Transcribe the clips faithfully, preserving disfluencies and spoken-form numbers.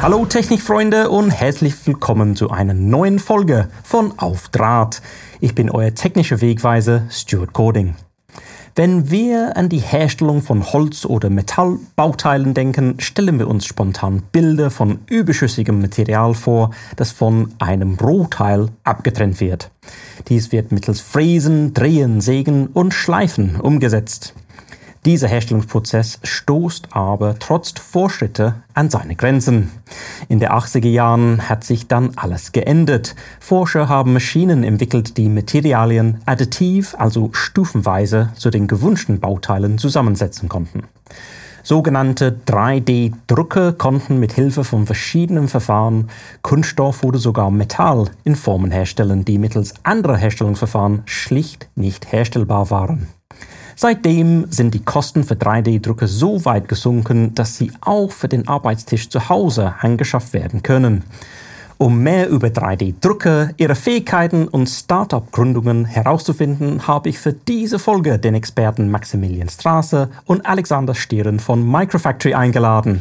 Hallo Technikfreunde und herzlich willkommen zu einer neuen Folge von Auf Draht. Ich bin euer technischer Wegweiser Stuart Cording. Wenn wir an die Herstellung von Holz- oder Metallbauteilen denken, stellen wir uns spontan Bilder von überschüssigem Material vor, das von einem Rohteil abgetrennt wird. Dies wird mittels Fräsen, Drehen, Sägen und Schleifen umgesetzt. Dieser Herstellungsprozess stoßt aber trotz Fortschritte an seine Grenzen. In den achtziger Jahren hat sich dann alles geändert. Forscher haben Maschinen entwickelt, die Materialien additiv, also stufenweise, zu den gewünschten Bauteilen zusammensetzen konnten. Sogenannte drei D Drucker konnten mit Hilfe von verschiedenen Verfahren Kunststoff oder sogar Metall in Formen herstellen, die mittels anderer Herstellungsverfahren schlicht nicht herstellbar waren. Seitdem sind die Kosten für drei D Drucker so weit gesunken, dass sie auch für den Arbeitstisch zu Hause angeschafft werden können. Um mehr über drei D Drucker, ihre Fähigkeiten und Start-up-Gründungen herauszufinden, habe ich für diese Folge den Experten Maximilian Strasser und Alexander Stieren von Microfactory eingeladen.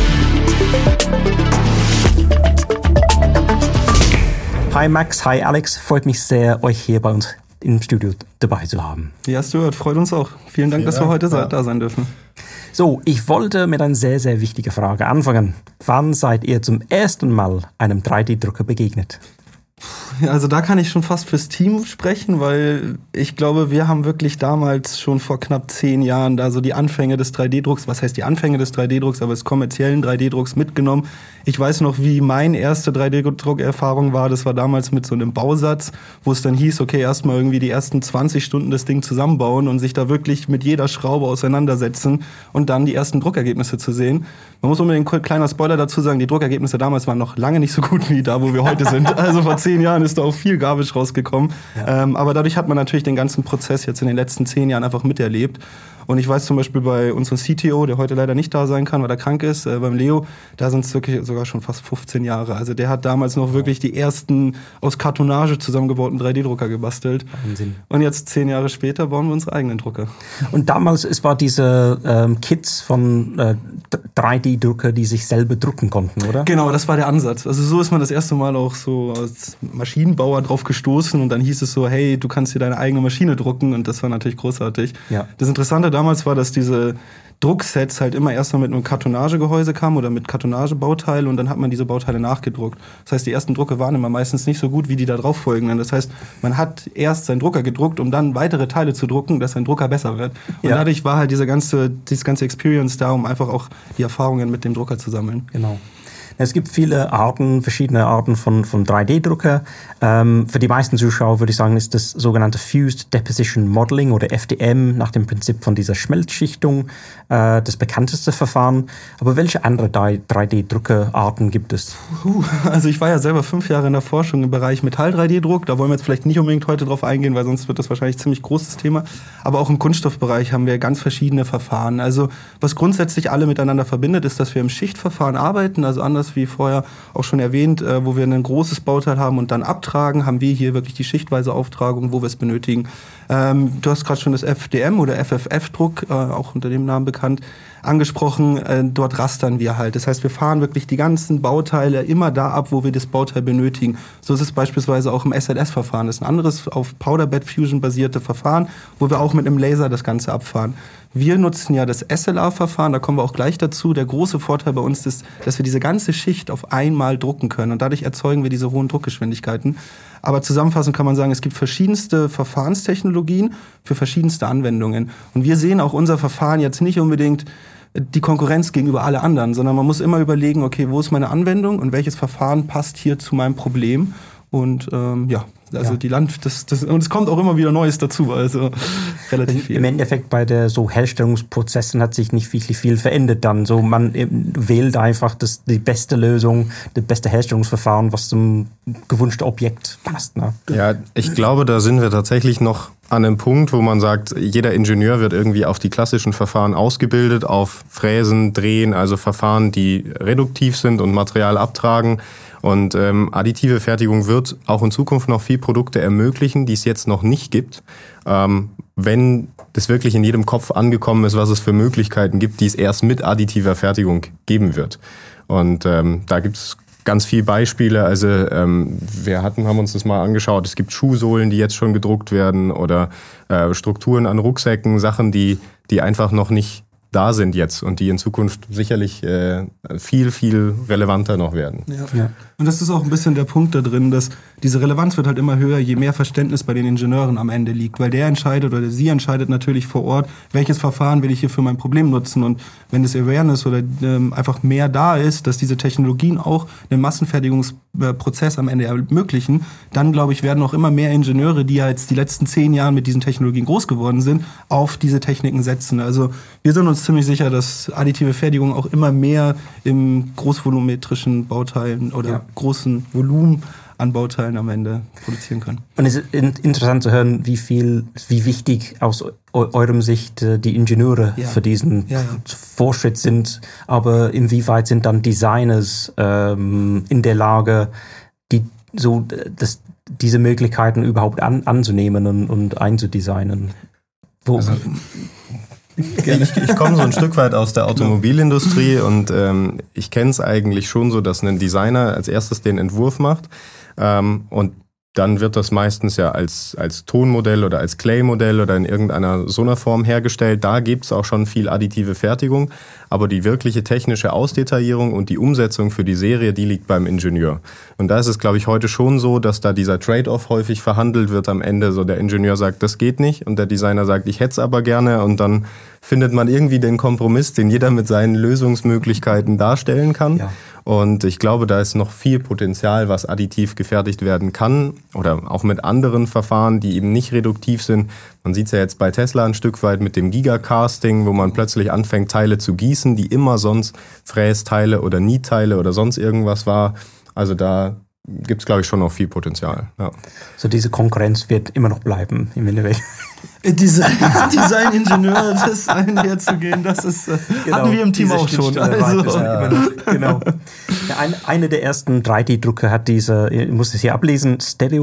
Hi Max, hi Alex, freut mich sehr, euch hier bei uns im Studio dabei zu haben. Ja, Stuart, freut uns auch. Vielen Dank, Vielen dass Dank. wir heute ja. da sein dürfen. So, ich wollte mit einer sehr, sehr wichtigen Frage anfangen. Wann seid ihr zum ersten Mal einem drei D Drucker begegnet? Ja, also da kann ich schon fast fürs Team sprechen, weil ich glaube, wir haben wirklich damals schon vor knapp zehn Jahren da so die Anfänge des drei D Drucks, was heißt die Anfänge des drei D Drucks, aber des kommerziellen drei D Drucks mitgenommen. Ich weiß noch, wie meine erste drei D Druckerfahrung war. Das war damals mit so einem Bausatz, wo es dann hieß, okay, erstmal irgendwie die ersten zwanzig Stunden das Ding zusammenbauen und sich da wirklich mit jeder Schraube auseinandersetzen und dann die ersten Druckergebnisse zu sehen. Man muss unbedingt ein kleiner Spoiler dazu sagen, die Druckergebnisse damals waren noch lange nicht so gut wie da, wo wir heute sind. Also vor zehn Jahren ist da auch viel Garbage rausgekommen. Ja. Ähm, aber dadurch hat man natürlich den ganzen Prozess jetzt in den letzten zehn Jahren einfach miterlebt. Und ich weiß zum Beispiel bei unserem C T O, der heute leider nicht da sein kann, weil er krank ist, äh, beim Leo, da sind es wirklich sogar schon fast fünfzehn Jahre. Also der hat damals noch wirklich die ersten aus Kartonage zusammengebauten drei D Drucker gebastelt. Wahnsinn. Und jetzt zehn Jahre später bauen wir unsere eigenen Drucker. Und damals, es war diese ähm, Kits von äh, drei D Drucker, die sich selber drucken konnten, oder? Genau, das war der Ansatz. Also so ist man das erste Mal auch so als Maschinenbauer drauf gestoßen und dann hieß es so, hey, du kannst dir deine eigene Maschine drucken und das war natürlich großartig. Ja. Das Interessante damals war, dass diese Drucksets halt immer erstmal mit einem Kartonagegehäuse kamen oder mit Kartonagebauteile und dann hat man diese Bauteile nachgedruckt. Das heißt, die ersten Drucke waren immer meistens nicht so gut wie die da drauf folgenden. Das heißt, man hat erst seinen Drucker gedruckt, um dann weitere Teile zu drucken, dass sein Drucker besser wird. Und ja. dadurch war halt diese ganze, diese ganze Experience da, um einfach auch die Erfahrungen mit dem Drucker zu sammeln. Genau. Es gibt viele Arten, verschiedene Arten von, von drei D Drucker. Ähm, für die meisten Zuschauer würde ich sagen, ist das sogenannte Fused Deposition Modeling oder F D M nach dem Prinzip von dieser Schmelzschichtung äh, das bekannteste Verfahren. Aber welche andere drei D Druckerarten gibt es? Puh, also ich war ja selber fünf Jahre in der Forschung im Bereich Metall-drei D Druck. Da wollen wir jetzt vielleicht nicht unbedingt heute drauf eingehen, weil sonst wird das wahrscheinlich ein ziemlich großes Thema. Aber auch im Kunststoffbereich haben wir ganz verschiedene Verfahren. Also was grundsätzlich alle miteinander verbindet, ist, dass wir im Schichtverfahren arbeiten, also anders wie vorher auch schon erwähnt, äh, wo wir ein großes Bauteil haben und dann abtragen, haben wir hier wirklich die schichtweise Auftragung, wo wir es benötigen. Ähm, du hast gerade schon das F D M oder F F F-Druck, äh, auch unter dem Namen bekannt, angesprochen. Äh, dort rastern wir halt. Das heißt, wir fahren wirklich die ganzen Bauteile immer da ab, wo wir das Bauteil benötigen. So ist es beispielsweise auch im S L S-Verfahren. Das ist ein anderes auf Powder-Bed-Fusion basierte Verfahren, wo wir auch mit einem Laser das Ganze abfahren. Wir nutzen ja das S L A-Verfahren, da kommen wir auch gleich dazu. Der große Vorteil bei uns ist, dass wir diese ganze Schicht auf einmal drucken können und dadurch erzeugen wir diese hohen Druckgeschwindigkeiten. Aber zusammenfassend kann man sagen, es gibt verschiedenste Verfahrenstechnologien für verschiedenste Anwendungen. Und wir sehen auch unser Verfahren jetzt nicht unbedingt die Konkurrenz gegenüber alle anderen, sondern man muss immer überlegen, okay, wo ist meine Anwendung und welches Verfahren passt hier zu meinem Problem? Und ähm, ja, also ja. die Land, das, das, und es kommt auch immer wieder Neues dazu, also relativ viel. Im Endeffekt bei der so Herstellungsprozessen hat sich nicht wirklich viel verändert dann. So man wählt einfach das, die beste Lösung, das beste Herstellungsverfahren, was zum gewünschten Objekt passt. Ne? Ja, ich glaube, da sind wir tatsächlich noch an einem Punkt, wo man sagt, jeder Ingenieur wird irgendwie auf die klassischen Verfahren ausgebildet, auf Fräsen, Drehen, also Verfahren, die reduktiv sind und Material abtragen. Und ähm, additive Fertigung wird auch in Zukunft noch viel Produkte ermöglichen, die es jetzt noch nicht gibt. Ähm, wenn das wirklich in jedem Kopf angekommen ist, was es für Möglichkeiten gibt, die es erst mit additiver Fertigung geben wird. Und ähm, da gibt es ganz viele Beispiele. Also ähm, wir hatten, haben uns das mal angeschaut. Es gibt Schuhsohlen, die jetzt schon gedruckt werden oder äh, Strukturen an Rucksäcken, Sachen, die, die einfach noch nicht da sind jetzt und die in Zukunft sicherlich äh, viel, viel relevanter noch werden. Ja. Ja. Und das ist auch ein bisschen der Punkt da drin, dass diese Relevanz wird halt immer höher, je mehr Verständnis bei den Ingenieuren am Ende liegt, weil der entscheidet oder sie entscheidet natürlich vor Ort, welches Verfahren will ich hier für mein Problem nutzen, und wenn das Awareness oder ähm, einfach mehr da ist, dass diese Technologien auch einen Massenfertigungsprozess am Ende ermöglichen, dann glaube ich, werden auch immer mehr Ingenieure, die ja jetzt die letzten zehn Jahre mit diesen Technologien groß geworden sind, auf diese Techniken setzen. Also wir sind uns ziemlich sicher, dass additive Fertigung auch immer mehr im großvolumetrischen Bauteilen oder ja. großen Volumen an Bauteilen am Ende produzieren können. Und es ist interessant zu hören, wie viel, wie wichtig aus eurem Sicht die Ingenieure ja. für diesen ja, ja. Fortschritt sind, aber inwieweit sind dann Designers ähm, in der Lage, die so das, diese Möglichkeiten überhaupt an, anzunehmen und, und einzudesignen? Wo, also, Ich, ich komme so ein Stück weit aus der Automobilindustrie und ähm, ich kenne es eigentlich schon so, dass ein Designer als erstes den Entwurf macht ähm, und dann wird das meistens ja als, als Tonmodell oder als Clay-Modell oder in irgendeiner so einer Form hergestellt. Da gibt es auch schon viel additive Fertigung, aber die wirkliche technische Ausdetaillierung und die Umsetzung für die Serie, die liegt beim Ingenieur. Und da ist es, glaube ich, heute schon so, dass da dieser Trade-off häufig verhandelt wird am Ende. So der Ingenieur sagt, das geht nicht, und der Designer sagt, ich hätte es aber gerne, und dann findet man irgendwie den Kompromiss, den jeder mit seinen Lösungsmöglichkeiten darstellen kann. Ja. Und ich glaube, da ist noch viel Potenzial, was additiv gefertigt werden kann oder auch mit anderen Verfahren, die eben nicht reduktiv sind. Man sieht es ja jetzt bei Tesla ein Stück weit mit dem Gigacasting, wo man plötzlich anfängt, Teile zu gießen, die immer sonst Frästeile oder Nietteile oder sonst irgendwas war. Also da gibt es, glaube ich, schon noch viel Potenzial. Ja. So diese Konkurrenz wird immer noch bleiben im Endeffekt. Design, Design-Ingenieur, Design herzugehen, das ist, äh, genau, hatten wir im Team auch schon. Also. Ja, genau. Ja, ein, eine der ersten drei D-Drucker hat diese, ich muss es hier ablesen,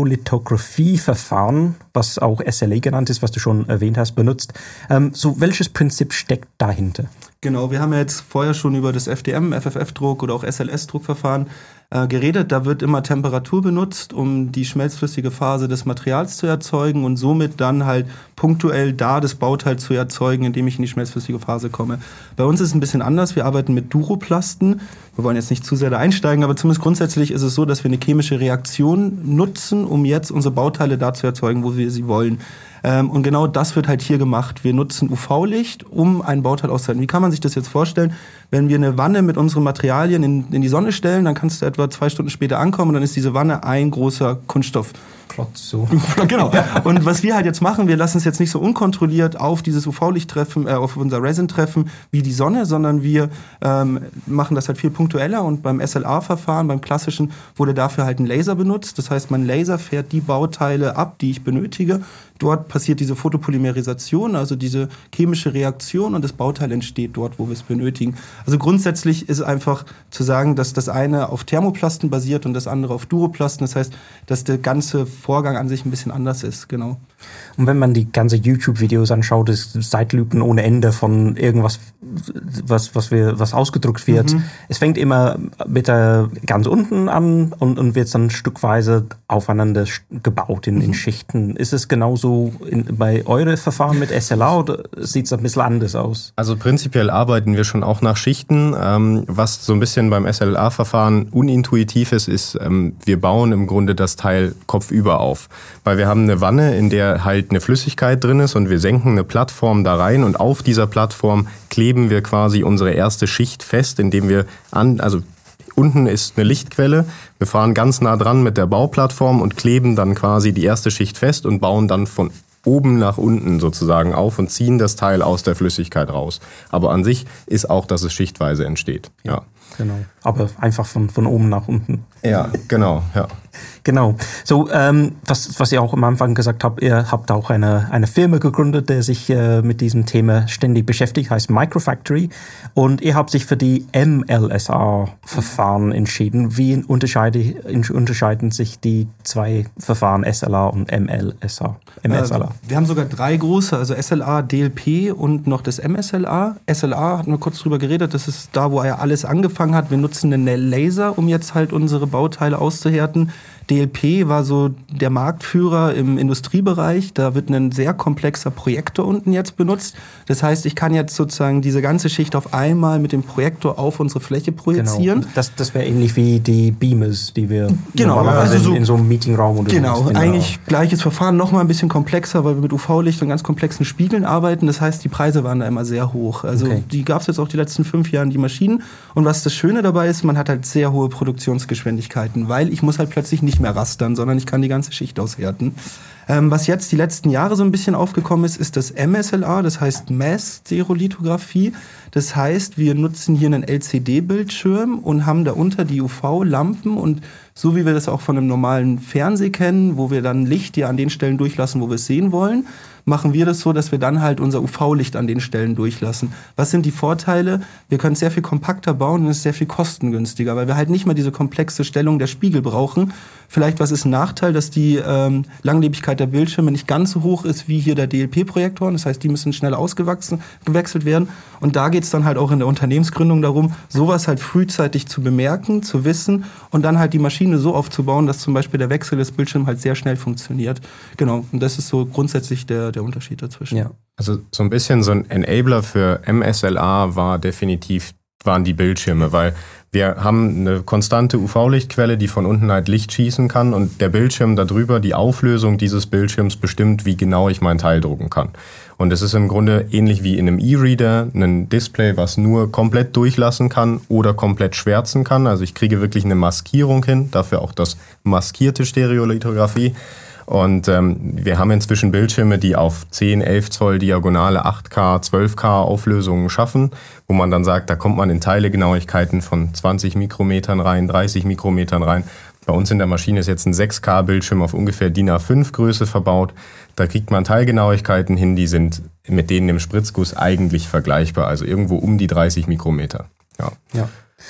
Stereolithografie-Verfahren, was auch S L A genannt ist, was du schon erwähnt hast, benutzt. Ähm, so, welches Prinzip steckt dahinter? Genau, wir haben ja jetzt vorher schon über das F D M, F F F-Druck oder auch S L S-Druckverfahren äh, geredet. Da wird immer Temperatur benutzt, um die schmelzflüssige Phase des Materials zu erzeugen und somit dann halt punktuell da das Bauteil zu erzeugen, indem ich in die schmelzflüssige Phase komme. Bei uns ist es ein bisschen anders. Wir arbeiten mit Duroplasten. Wir wollen jetzt nicht zu sehr da einsteigen, aber zumindest grundsätzlich ist es so, dass wir eine chemische Reaktion nutzen, um jetzt unsere Bauteile da zu erzeugen, wo wir sie wollen. Ähm, und genau das wird halt hier gemacht. Wir nutzen U V-Licht, um ein Bauteil auszuhalten. Wie kann man sich das jetzt vorstellen? Wenn wir eine Wanne mit unseren Materialien in, in die Sonne stellen, dann kannst du etwa zwei Stunden später ankommen und dann ist diese Wanne ein großer Kunststoff. So. Genau. Und was wir halt jetzt machen, wir lassen es jetzt nicht so unkontrolliert auf dieses U V-Licht treffen, äh, auf unser Resin treffen wie die Sonne, sondern wir ähm, machen das halt viel punktueller, und beim S L A-Verfahren, beim klassischen, wurde dafür halt ein Laser benutzt. Das heißt, mein Laser fährt die Bauteile ab, die ich benötige. Dort passiert diese Photopolymerisation, also diese chemische Reaktion, und das Bauteil entsteht dort, wo wir es benötigen. Also grundsätzlich ist einfach zu sagen, dass das eine auf Thermoplasten basiert und das andere auf Duroplasten. Das heißt, dass der ganze Vorgang an sich ein bisschen anders ist, genau. Und wenn man die ganze YouTube-Videos anschaut, ist Zeitlupen ohne Ende von irgendwas, was, was, wir, was ausgedruckt wird. Mhm. Es fängt immer mit der ganz unten an und, und wird dann stückweise aufeinander gebaut in, mhm. in Schichten. Ist es genauso in, bei euren Verfahren mit S L A oder sieht es ein bisschen anders aus? Also prinzipiell arbeiten wir schon auch nach Schichten. Ähm, was so ein bisschen beim S L A-Verfahren unintuitiv ist, ist, ähm, wir bauen im Grunde das Teil kopfüber auf. Weil wir haben eine Wanne, in der halt eine Flüssigkeit drin ist, und wir senken eine Plattform da rein, und auf dieser Plattform kleben wir quasi unsere erste Schicht fest, indem wir an, also unten ist eine Lichtquelle, wir fahren ganz nah dran mit der Bauplattform und kleben dann quasi die erste Schicht fest und bauen dann von oben nach unten sozusagen auf und ziehen das Teil aus der Flüssigkeit raus. Aber an sich ist auch, dass es schichtweise entsteht. Ja, ja. Genau. Aber einfach von, von oben nach unten. Ja, genau, ja. Genau. So, ähm, was, was ihr auch am Anfang gesagt habt, ihr habt auch eine, eine Firma gegründet, die sich äh, mit diesem Thema ständig beschäftigt, heißt Microfactory. Und ihr habt sich für die M L S A-Verfahren entschieden. Wie unterscheide, unterscheiden sich die zwei Verfahren, S L A und M L S A? M S L A? Äh, wir haben sogar drei große, also S L A, D L P und noch das M S L A. S L A hatten wir kurz drüber geredet, das ist da, wo ja alles angefangen hat. Wir nutzen einen Laser, um jetzt halt unsere Bauteile auszuhärten. D L P war so der Marktführer im Industriebereich. Da wird ein sehr komplexer Projektor unten jetzt benutzt. Das heißt, ich kann jetzt sozusagen diese ganze Schicht auf einmal mit dem Projektor auf unsere Fläche projizieren. Genau. Das, das wäre ähnlich wie die Beamers, die wir genau, normalerweise also so, in so einem Meetingraum oder genau, so. Genau, eigentlich gleiches Verfahren, nochmal ein bisschen komplexer, weil wir mit U V-Licht und ganz komplexen Spiegeln arbeiten. Das heißt, die Preise waren da immer sehr hoch. Also okay. Die gab es jetzt auch die letzten fünf Jahre, die Maschinen. Und was das Schöne dabei ist, man hat halt sehr hohe Produktionsgeschwindigkeiten, weil ich muss halt plötzlich nicht mehr rastern, sondern ich kann die ganze Schicht aushärten. Ähm, was jetzt die letzten Jahre so ein bisschen aufgekommen ist, ist das M S L A, das heißt Mass-Stereolithografie. Das heißt, wir nutzen hier einen L C D-Bildschirm und haben darunter die U V-Lampen und so wie wir das auch von einem normalen Fernseh kennen, wo wir dann Licht ja an den Stellen durchlassen, wo wir es sehen wollen, machen wir das so, dass wir dann halt unser U V-Licht an den Stellen durchlassen. Was sind die Vorteile? Wir können es sehr viel kompakter bauen und es ist sehr viel kostengünstiger, weil wir halt nicht mehr diese komplexe Stellung der Spiegel brauchen. Vielleicht, was ist ein Nachteil, dass die ähm, Langlebigkeit der Bildschirme nicht ganz so hoch ist wie hier der D L P-Projektor. Das heißt, die müssen schnell ausgewachsen, gewechselt werden. Und da geht es dann halt auch in der Unternehmensgründung darum, sowas halt frühzeitig zu bemerken, zu wissen und dann halt die Maschine so aufzubauen, dass zum Beispiel der Wechsel des Bildschirms halt sehr schnell funktioniert. Genau, und das ist so grundsätzlich der, der Unterschied dazwischen. Ja. Also so ein bisschen so ein Enabler für M S L A war definitiv, waren die Bildschirme, weil wir haben eine konstante U V-Lichtquelle, die von unten halt Licht schießen kann und der Bildschirm darüber, die Auflösung dieses Bildschirms bestimmt, wie genau ich mein Teil drucken kann. Und es ist im Grunde ähnlich wie in einem E-Reader, ein Display, was nur komplett durchlassen kann oder komplett schwärzen kann. Also ich kriege wirklich eine Maskierung hin, dafür auch das maskierte Stereolithografie. Und ähm, wir haben inzwischen Bildschirme, die auf zehn, elf Zoll diagonale acht K, zwölf K Auflösungen schaffen, wo man dann sagt, da kommt man in Teilegenauigkeiten von zwanzig Mikrometern rein, dreißig Mikrometern rein. Bei uns in der Maschine ist jetzt ein sechs K Bildschirm auf ungefähr D I N A fünf Größe verbaut. Da kriegt man Teilgenauigkeiten hin, die sind mit denen im Spritzguss eigentlich vergleichbar, also irgendwo um die dreißig Mikrometer. Ja. Ja.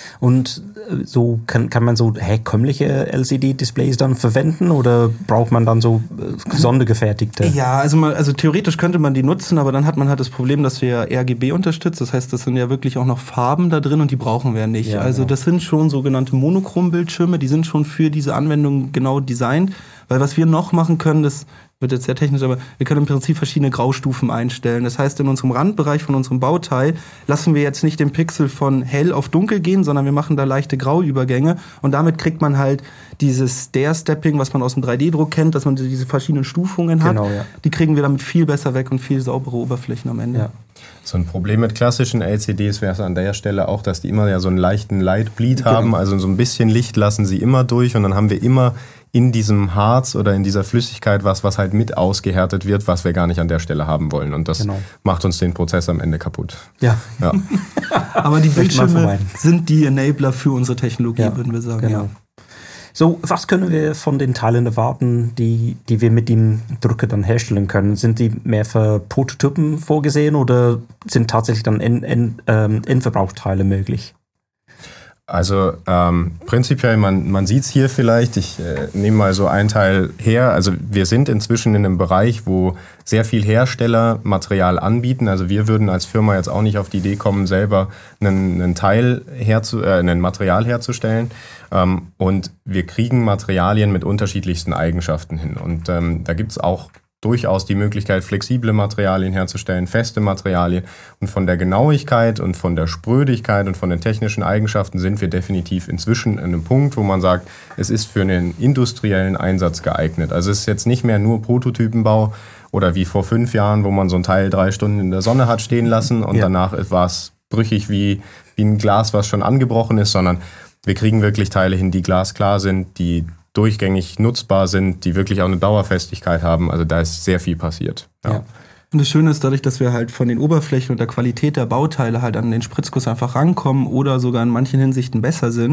Und so kann, kann man so herkömmliche L C D-Displays dann verwenden oder braucht man dann so sondergefertigte? Ja, also, mal, also theoretisch könnte man die nutzen, aber dann hat man halt das Problem, dass wir ja R G B unterstützt. Das heißt, das sind ja wirklich auch noch Farben da drin und die brauchen wir nicht. Ja, also genau. Das sind schon sogenannte Monochrom-Bildschirme, die sind schon für diese Anwendung genau designt. Weil was wir noch machen können, das wird jetzt sehr technisch, aber wir können im Prinzip verschiedene Graustufen einstellen. Das heißt, in unserem Randbereich von unserem Bauteil lassen wir jetzt nicht den Pixel von hell auf dunkel gehen, sondern wir machen da leichte Grauübergänge und damit kriegt man halt dieses Stair-Stepping, was man aus dem drei D Druck kennt, dass man diese verschiedenen Stufungen hat. Genau, ja. Die kriegen wir damit viel besser weg und viel saubere Oberflächen am Ende. Ja. So ein Problem mit klassischen L C Ds wäre es an der Stelle auch, dass die immer ja so einen leichten Light Bleed haben, genau. Also so ein bisschen Licht lassen sie immer durch und dann haben wir immer in diesem Harz oder in dieser Flüssigkeit was, was halt mit ausgehärtet wird, was wir gar nicht an der Stelle haben wollen. Und das genau. macht uns den Prozess am Ende kaputt. Ja. ja. Aber die Bildschirme sind die Enabler für unsere Technologie, ja, würden wir sagen. Genau. Ja. So, was können wir von den Teilen erwarten, die, die wir mit dem Drucker dann herstellen können? Sind die mehr für Prototypen vorgesehen oder sind tatsächlich dann End, End, ähm, Endverbrauchsteile möglich? Also ähm, prinzipiell, man, man sieht es hier vielleicht, ich äh, nehme mal so ein Teil her, also wir sind inzwischen in einem Bereich, wo sehr viel Hersteller Material anbieten, also wir würden als Firma jetzt auch nicht auf die Idee kommen, selber einen, einen Teil herzu, äh, ein Material herzustellen ähm, und wir kriegen Materialien mit unterschiedlichsten Eigenschaften hin und ähm, da gibt es auch durchaus die Möglichkeit, flexible Materialien herzustellen, feste Materialien. Und von der Genauigkeit und von der Sprödigkeit und von den technischen Eigenschaften sind wir definitiv inzwischen an einem Punkt, wo man sagt, es ist für einen industriellen Einsatz geeignet. Also es ist jetzt nicht mehr nur Prototypenbau oder wie vor fünf Jahren, wo man so ein Teil drei Stunden in der Sonne hat stehen lassen und ja. danach war es brüchig wie, wie ein Glas, was schon angebrochen ist, sondern wir kriegen wirklich Teile hin, die glasklar sind, die durchgängig nutzbar sind, die wirklich auch eine Dauerfestigkeit haben. Also da ist sehr viel passiert. Ja. Ja. Und das Schöne ist, dadurch, dass wir halt von den Oberflächen und der Qualität der Bauteile halt an den Spritzguss einfach rankommen oder sogar in manchen Hinsichten besser sind,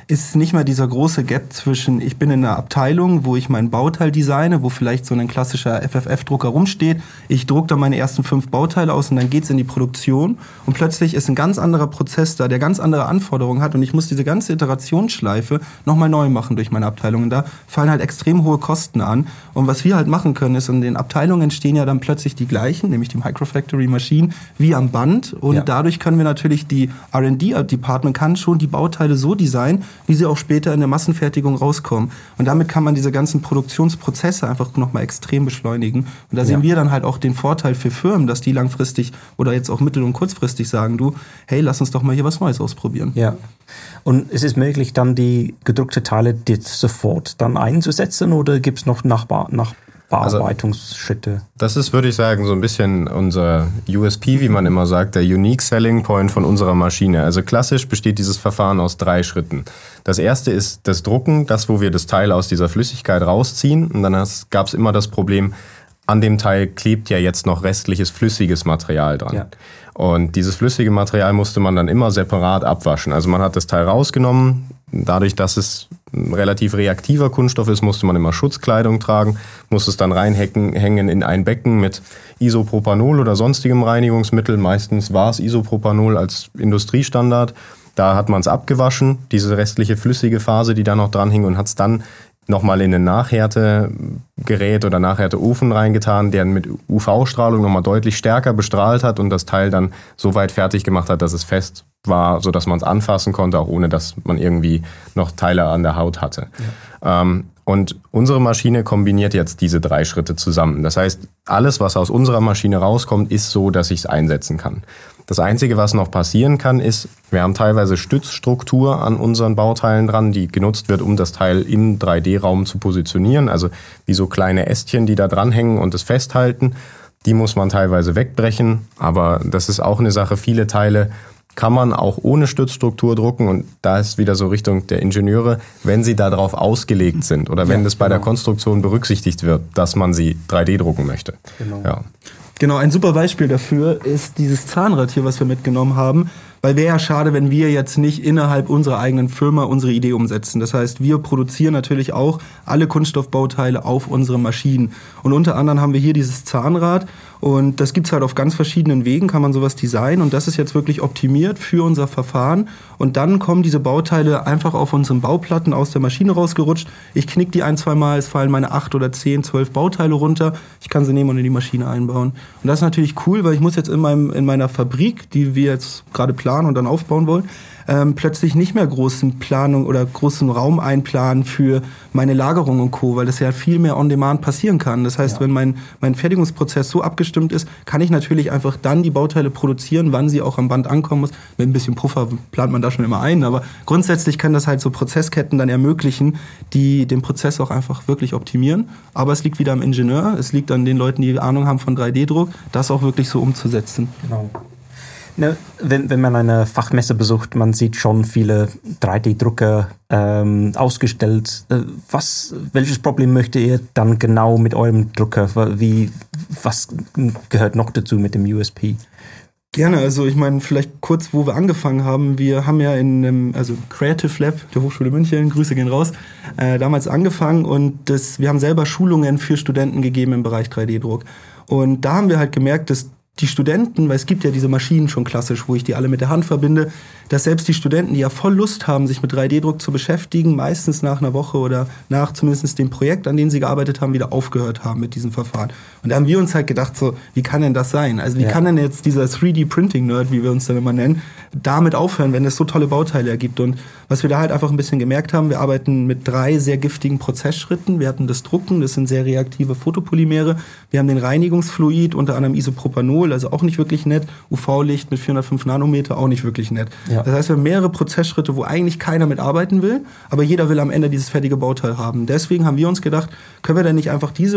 ist nicht mehr dieser große Gap zwischen, ich bin in einer Abteilung, wo ich mein Bauteil designe, wo vielleicht so ein klassischer F F F-Drucker rumsteht, ich drucke da meine ersten fünf Bauteile aus und dann geht's in die Produktion und plötzlich ist ein ganz anderer Prozess da, der ganz andere Anforderungen hat und ich muss diese ganze Iterationsschleife nochmal neu machen durch meine Abteilung und da fallen halt extrem hohe Kosten an und was wir halt machen können ist, in den Abteilungen entstehen ja dann plötzlich die gleichen, nämlich die Microfactory-Maschinen wie am Band und ja. dadurch können wir natürlich, die R and D-Department kann schon die Bauteile so designen, wie sie auch später in der Massenfertigung rauskommen. Und damit kann man diese ganzen Produktionsprozesse einfach nochmal extrem beschleunigen. Und da sehen ja. wir dann halt auch den Vorteil für Firmen, dass die langfristig oder jetzt auch mittel- und kurzfristig sagen, du, hey, lass uns doch mal hier was Neues ausprobieren. Ja. Und es ist möglich, dann die gedruckte Teile sofort dann einzusetzen oder gibt es noch Nachbar nach Bearbeitungsschritte? Also, das ist, würde ich sagen, so ein bisschen unser U S P, wie man immer sagt, der Unique Selling Point von unserer Maschine. Also klassisch besteht dieses Verfahren aus drei Schritten. Das erste ist das Drucken, das, wo wir das Teil aus dieser Flüssigkeit rausziehen. Und dann gab es immer das Problem, an dem Teil klebt ja jetzt noch restliches flüssiges Material dran. Ja. Und dieses flüssige Material musste man dann immer separat abwaschen. Also man hat das Teil rausgenommen. Dadurch, dass es ein relativ reaktiver Kunststoff ist, musste man immer Schutzkleidung tragen, musste es dann reinhängen in ein Becken mit Isopropanol oder sonstigem Reinigungsmittel. Meistens war es Isopropanol als Industriestandard. Da hat man es abgewaschen, diese restliche flüssige Phase, die da noch dran hing, und hat es dann nochmal in ein Nachhärtegerät oder Nachhärteofen reingetan, der mit U V-Strahlung nochmal deutlich stärker bestrahlt hat und das Teil dann so weit fertig gemacht hat, dass es fest war, sodass man es anfassen konnte, auch ohne dass man irgendwie noch Teile an der Haut hatte. Ja. Ähm, und unsere Maschine kombiniert jetzt diese drei Schritte zusammen. Das heißt, alles, was aus unserer Maschine rauskommt, ist so, dass ich es einsetzen kann. Das Einzige, was noch passieren kann, ist, wir haben teilweise Stützstruktur an unseren Bauteilen dran, die genutzt wird, um das Teil im drei D-Raum zu positionieren. Also wie so kleine Ästchen, die da dranhängen und es festhalten. Die muss man teilweise wegbrechen, aber das ist auch eine Sache. Viele Teile kann man auch ohne Stützstruktur drucken und da ist wieder so Richtung der Ingenieure, wenn sie darauf ausgelegt sind oder wenn ja, das bei genau. der Konstruktion berücksichtigt wird, dass man sie drei D drucken möchte. Genau. Ja. Genau, ein super Beispiel dafür ist dieses Zahnrad hier, was wir mitgenommen haben. Weil wäre ja schade, wenn wir jetzt nicht innerhalb unserer eigenen Firma unsere Idee umsetzen. Das heißt, wir produzieren natürlich auch alle Kunststoffbauteile auf unsere Maschinen. Und unter anderem haben wir hier dieses Zahnrad. Und das gibt's halt auf ganz verschiedenen Wegen, kann man sowas designen. Und das ist jetzt wirklich optimiert für unser Verfahren. Und dann kommen diese Bauteile einfach auf unseren Bauplatten aus der Maschine rausgerutscht. Ich knick die ein, zwei Mal, es fallen meine acht oder zehn, zwölf Bauteile runter. Ich kann sie nehmen und in die Maschine einbauen. Und das ist natürlich cool, weil ich muss jetzt in, meinem, in meiner Fabrik, die wir jetzt gerade planen und dann aufbauen wollen, ähm, plötzlich nicht mehr großen Planung oder großen Raum einplanen für meine Lagerung und Co., weil das ja viel mehr on demand passieren kann. Das heißt, ja. wenn mein, mein Fertigungsprozess so abgestimmt ist, kann ich natürlich einfach dann die Bauteile produzieren, wann sie auch am Band ankommen muss. Mit ein bisschen Puffer plant man da schon immer ein, aber grundsätzlich kann das halt so Prozessketten dann ermöglichen, die den Prozess auch einfach wirklich optimieren. Aber es liegt wieder am Ingenieur, es liegt an den Leuten, die Ahnung haben von drei D Druck, das auch wirklich so umzusetzen. Genau. Ne, wenn, wenn man eine Fachmesse besucht, man sieht schon viele drei D Drucker ähm, ausgestellt. Was, welches Problem möchtet ihr dann genau mit eurem Drucker? Wie, was gehört noch dazu mit dem U S P? Gerne, also ich meine, vielleicht kurz, wo wir angefangen haben. Wir haben ja in einem, also Creative Lab der Hochschule München, Grüße gehen raus, äh, damals angefangen und das, wir haben selber Schulungen für Studenten gegeben im Bereich drei D Druck. Und da haben wir halt gemerkt, dass die Studenten, weil es gibt ja diese Maschinen schon klassisch, wo ich die alle mit der Hand verbinde, dass selbst die Studenten, die ja voll Lust haben, sich mit drei D Druck zu beschäftigen, meistens nach einer Woche oder nach zumindest dem Projekt, an dem sie gearbeitet haben, wieder aufgehört haben mit diesem Verfahren. Und da haben wir uns halt gedacht, so, wie kann denn das sein? Also wie ja. kann denn jetzt dieser drei D Printing Nerd, wie wir uns dann immer nennen, damit aufhören, wenn es so tolle Bauteile ergibt? Und was wir da halt einfach ein bisschen gemerkt haben, wir arbeiten mit drei sehr giftigen Prozessschritten. Wir hatten das Drucken, das sind sehr reaktive Photopolymere. Wir haben den Reinigungsfluid, unter anderem Isopropanol, also auch nicht wirklich nett. U V-Licht mit vierhundertfünf Nanometer, auch nicht wirklich nett. Ja. Das heißt, wir haben mehrere Prozessschritte, wo eigentlich keiner mitarbeiten will, aber jeder will am Ende dieses fertige Bauteil haben. Deswegen haben wir uns gedacht, können wir denn nicht einfach diese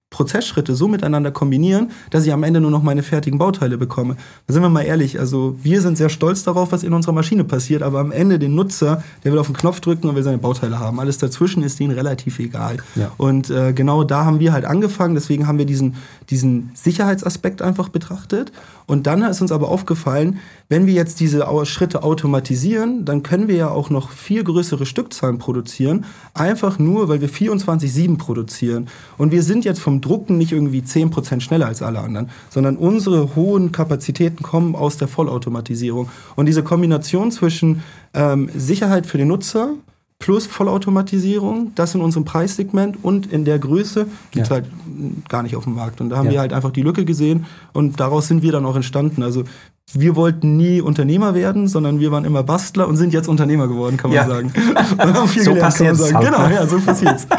Prozessschritte so miteinander kombinieren, dass ich am Ende nur noch meine fertigen Bauteile bekomme. Da sind wir mal ehrlich, also wir sind sehr stolz darauf, was in unserer Maschine passiert, aber am Ende den Nutzer, der will auf den Knopf drücken und will seine Bauteile haben. Alles dazwischen ist ihnen relativ egal. Ja. Und äh, genau da haben wir halt angefangen, deswegen haben wir diesen, diesen Sicherheitsaspekt einfach betrachtet. Und dann ist uns aber aufgefallen, wenn wir jetzt diese Schritte automatisieren, dann können wir ja auch noch viel größere Stückzahlen produzieren, einfach nur, weil wir vierundzwanzig sieben produzieren. Und wir sind jetzt vom Drucken nicht irgendwie zehn Prozent schneller als alle anderen, sondern unsere hohen Kapazitäten kommen aus der Vollautomatisierung. Und diese Kombination zwischen ähm, Sicherheit für den Nutzer plus Vollautomatisierung, das in unserem Preissegment und in der Größe gibt es ja. halt gar nicht auf dem Markt. Und da haben ja. wir halt einfach die Lücke gesehen und daraus sind wir dann auch entstanden. Also wir wollten nie Unternehmer werden, sondern wir waren immer Bastler und sind jetzt Unternehmer geworden, kann man ja. sagen. Und haben viel so gelernt, kann man sagen. Halt, genau, ja, so passiert's.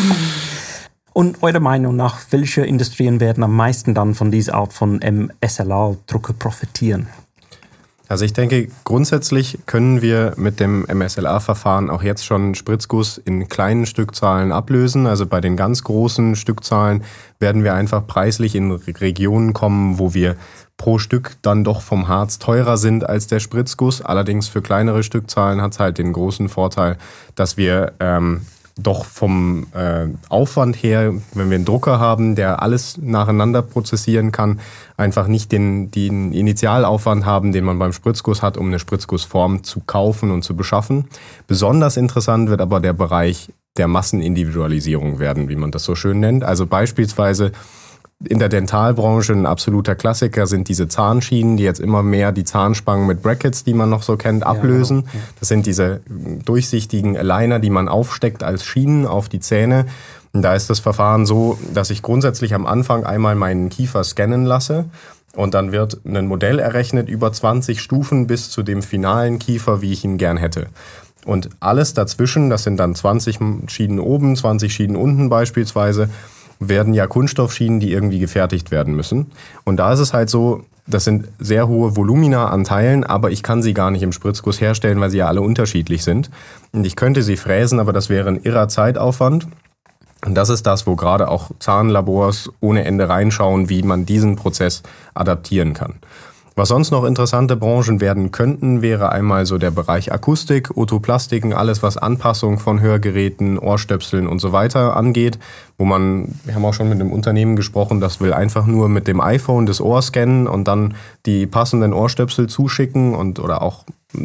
Und eurer Meinung nach, welche Industrien werden am meisten dann von dieser Art von M S L A-Drucker profitieren? Also ich denke, grundsätzlich können wir mit dem M S L A-Verfahren auch jetzt schon Spritzguss in kleinen Stückzahlen ablösen. Also bei den ganz großen Stückzahlen werden wir einfach preislich in Regionen kommen, wo wir pro Stück dann doch vom Harz teurer sind als der Spritzguss. Allerdings für kleinere Stückzahlen hat es halt den großen Vorteil, dass wir ähm, doch vom äh, Aufwand her, wenn wir einen Drucker haben, der alles nacheinander prozessieren kann, einfach nicht den, den Initialaufwand haben, den man beim Spritzguss hat, um eine Spritzgussform zu kaufen und zu beschaffen. Besonders interessant wird aber der Bereich der Massenindividualisierung werden, wie man das so schön nennt. Also beispielsweise in der Dentalbranche ein absoluter Klassiker sind diese Zahnschienen, die jetzt immer mehr die Zahnspangen mit Brackets, die man noch so kennt, ablösen. Ja, genau. Das sind diese durchsichtigen Aligner, die man aufsteckt als Schienen auf die Zähne. Und da ist das Verfahren so, dass ich grundsätzlich am Anfang einmal meinen Kiefer scannen lasse und dann wird ein Modell errechnet über zwanzig Stufen bis zu dem finalen Kiefer, wie ich ihn gern hätte. Und alles dazwischen, das sind dann zwanzig Schienen oben, zwanzig Schienen unten beispielsweise, werden ja Kunststoffschienen, die irgendwie gefertigt werden müssen. Und da ist es halt so, das sind sehr hohe Volumina an Teilen, aber ich kann sie gar nicht im Spritzguss herstellen, weil sie ja alle unterschiedlich sind. Und ich könnte sie fräsen, aber das wäre ein irrer Zeitaufwand. Und das ist das, wo gerade auch Zahnlabors ohne Ende reinschauen, wie man diesen Prozess adaptieren kann. Was sonst noch interessante Branchen werden könnten, wäre einmal so der Bereich Akustik, Otoplastiken, alles was Anpassung von Hörgeräten, Ohrstöpseln und so weiter angeht, wo man, wir haben auch schon mit einem Unternehmen gesprochen, das will einfach nur mit dem iPhone das Ohr scannen und dann die passenden Ohrstöpsel zuschicken und oder auch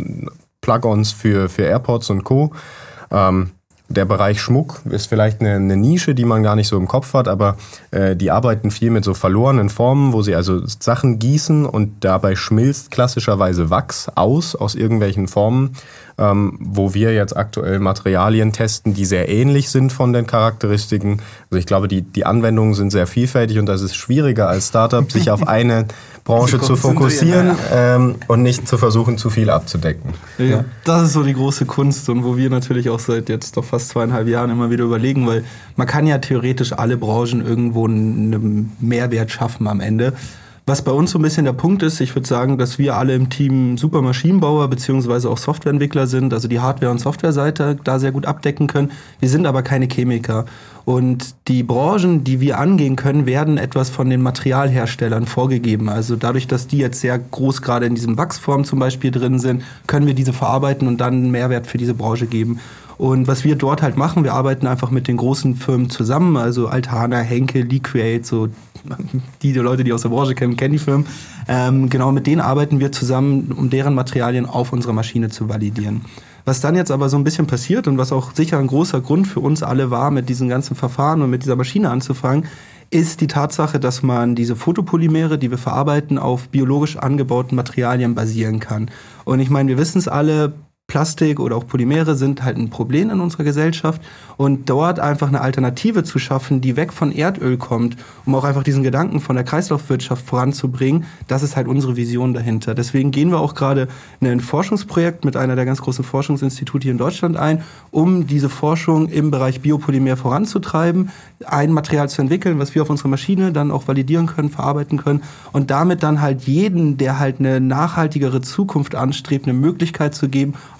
Plug-ons für, für AirPods und Co. Ähm, Der Bereich Schmuck ist vielleicht eine, eine Nische, die man gar nicht so im Kopf hat, aber äh, die arbeiten viel mit so verlorenen Formen, wo sie also Sachen gießen und dabei schmilzt klassischerweise Wachs aus, aus irgendwelchen Formen, ähm, wo wir jetzt aktuell Materialien testen, die sehr ähnlich sind von den Charakteristiken. Also ich glaube, die, die Anwendungen sind sehr vielfältig und das ist schwieriger als Startup, sich auf eine Branche zu fokussieren ähm, und nicht zu versuchen, zu viel abzudecken. Ja, das ist so die große Kunst und wo wir natürlich auch seit jetzt doch fast zweieinhalb Jahren immer wieder überlegen, weil man kann ja theoretisch alle Branchen irgendwo einen Mehrwert schaffen am Ende. Was bei uns so ein bisschen der Punkt ist, ich würde sagen, dass wir alle im Team super Maschinenbauer beziehungsweise auch Softwareentwickler sind, also die Hardware- und Softwareseite da sehr gut abdecken können. Wir sind aber keine Chemiker. Und die Branchen, die wir angehen können, werden etwas von den Materialherstellern vorgegeben. Also dadurch, dass die jetzt sehr groß gerade in diesem Wachsform zum Beispiel drin sind, können wir diese verarbeiten und dann einen Mehrwert für diese Branche geben. Und was wir dort halt machen, wir arbeiten einfach mit den großen Firmen zusammen, also Altana, Henkel, Liquate, so die, die Leute, die aus der Branche kennen, kennen die Firmen. Ähm, genau mit denen arbeiten wir zusammen, um deren Materialien auf unserer Maschine zu validieren. Was dann jetzt aber so ein bisschen passiert und was auch sicher ein großer Grund für uns alle war, mit diesen ganzen Verfahren und mit dieser Maschine anzufangen, ist die Tatsache, dass man diese Photopolymere, die wir verarbeiten, auf biologisch angebauten Materialien basieren kann. Und ich meine, wir wissen es alle, Plastik oder auch Polymere sind halt ein Problem in unserer Gesellschaft und dort einfach eine Alternative zu schaffen, die weg von Erdöl kommt, um auch einfach diesen Gedanken von der Kreislaufwirtschaft voranzubringen, das ist halt unsere Vision dahinter. Deswegen gehen wir auch gerade in ein Forschungsprojekt mit einer der ganz großen Forschungsinstitute hier in Deutschland ein, um diese Forschung im Bereich Biopolymer voranzutreiben, ein Material zu entwickeln, was wir auf unserer Maschine dann auch validieren können, verarbeiten können und damit dann halt jeden, der halt eine nachhaltigere Zukunft anstrebt, eine Möglichkeit zu geben,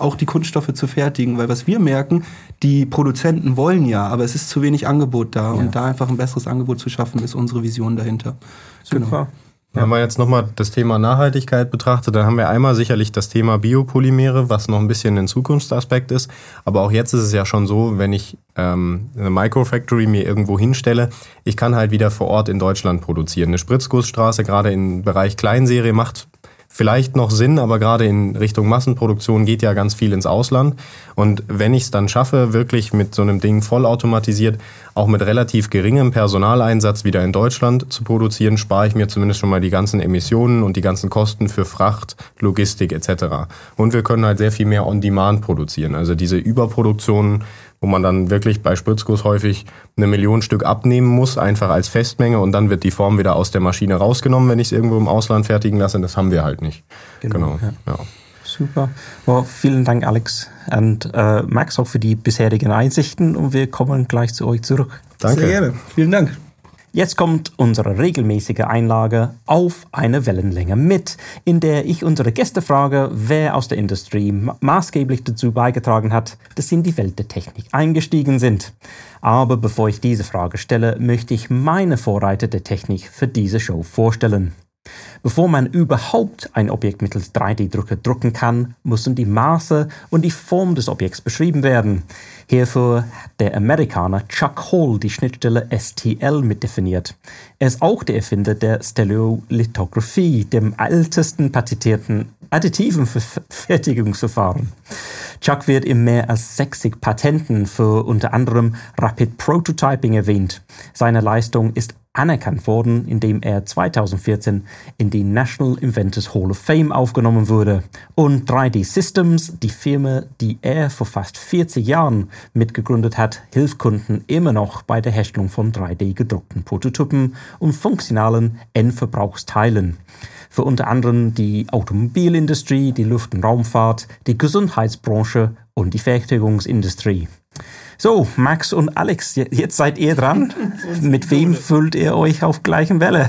auch die Kunststoffe zu fertigen. Weil was wir merken, die Produzenten wollen ja, aber es ist zu wenig Angebot da. Ja. Und da einfach ein besseres Angebot zu schaffen, ist unsere Vision dahinter. Super. Genau. Wenn man jetzt nochmal das Thema Nachhaltigkeit betrachtet, dann haben wir einmal sicherlich das Thema Biopolymere, was noch ein bisschen ein Zukunftsaspekt ist. Aber auch jetzt ist es ja schon so, wenn ich ähm, eine Microfactory mir irgendwo hinstelle, ich kann halt wieder vor Ort in Deutschland produzieren. Eine Spritzgussstraße, gerade im Bereich Kleinserie, macht vielleicht noch Sinn, aber gerade in Richtung Massenproduktion geht ja ganz viel ins Ausland. Und wenn ich es dann schaffe, wirklich mit so einem Ding vollautomatisiert, auch mit relativ geringem Personaleinsatz wieder in Deutschland zu produzieren, spare ich mir zumindest schon mal die ganzen Emissionen und die ganzen Kosten für Fracht, Logistik et cetera. Und wir können halt sehr viel mehr on-demand produzieren. Also diese Überproduktionen, wo man dann wirklich bei Spritzguss häufig eine Million Stück abnehmen muss, einfach als Festmenge, und dann wird die Form wieder aus der Maschine rausgenommen, wenn ich es irgendwo im Ausland fertigen lasse. Das haben wir halt nicht. Genau. genau. Ja. Ja. Super. Well, vielen Dank, Alex und äh, Max, auch für die bisherigen Einsichten, und wir kommen gleich zu euch zurück. Danke. Sehr gerne. Vielen Dank. Jetzt kommt unsere regelmäßige Einlage auf eine Wellenlänge mit, in der ich unsere Gäste frage, wer aus der Industrie ma- maßgeblich dazu beigetragen hat, dass sie in die Welt der Technik eingestiegen sind. Aber bevor ich diese Frage stelle, möchte ich meine Vorreiter der Technik für diese Show vorstellen. Bevor man überhaupt ein Objekt mittels drei D-Drucker drucken kann, müssen die Maße und die Form des Objekts beschrieben werden. Hierfür hat der Amerikaner Chuck Hall die Schnittstelle S T L mitdefiniert. Er ist auch der Erfinder der Stereolithografie, dem ältesten patentierten additiven Fertigungsverfahren. Chuck wird in mehr als sechzig Patenten für unter anderem Rapid Prototyping erwähnt. Seine Leistung ist anerkannt worden, indem er zweitausendvierzehn in die National Inventors Hall of Fame aufgenommen wurde. Und drei D Systems, die Firma, die er vor fast vierzig Jahren mitgegründet hat, hilft Kunden immer noch bei der Herstellung von drei D gedruckten Prototypen und funktionalen Endverbrauchsteilen. Für unter anderem die Automobilindustrie, die Luft- und Raumfahrt, die Gesundheitsbranche und die Fertigungsindustrie. So, Max und Alex, jetzt seid ihr dran. Mit wem fühlt ihr euch auf gleichen Welle?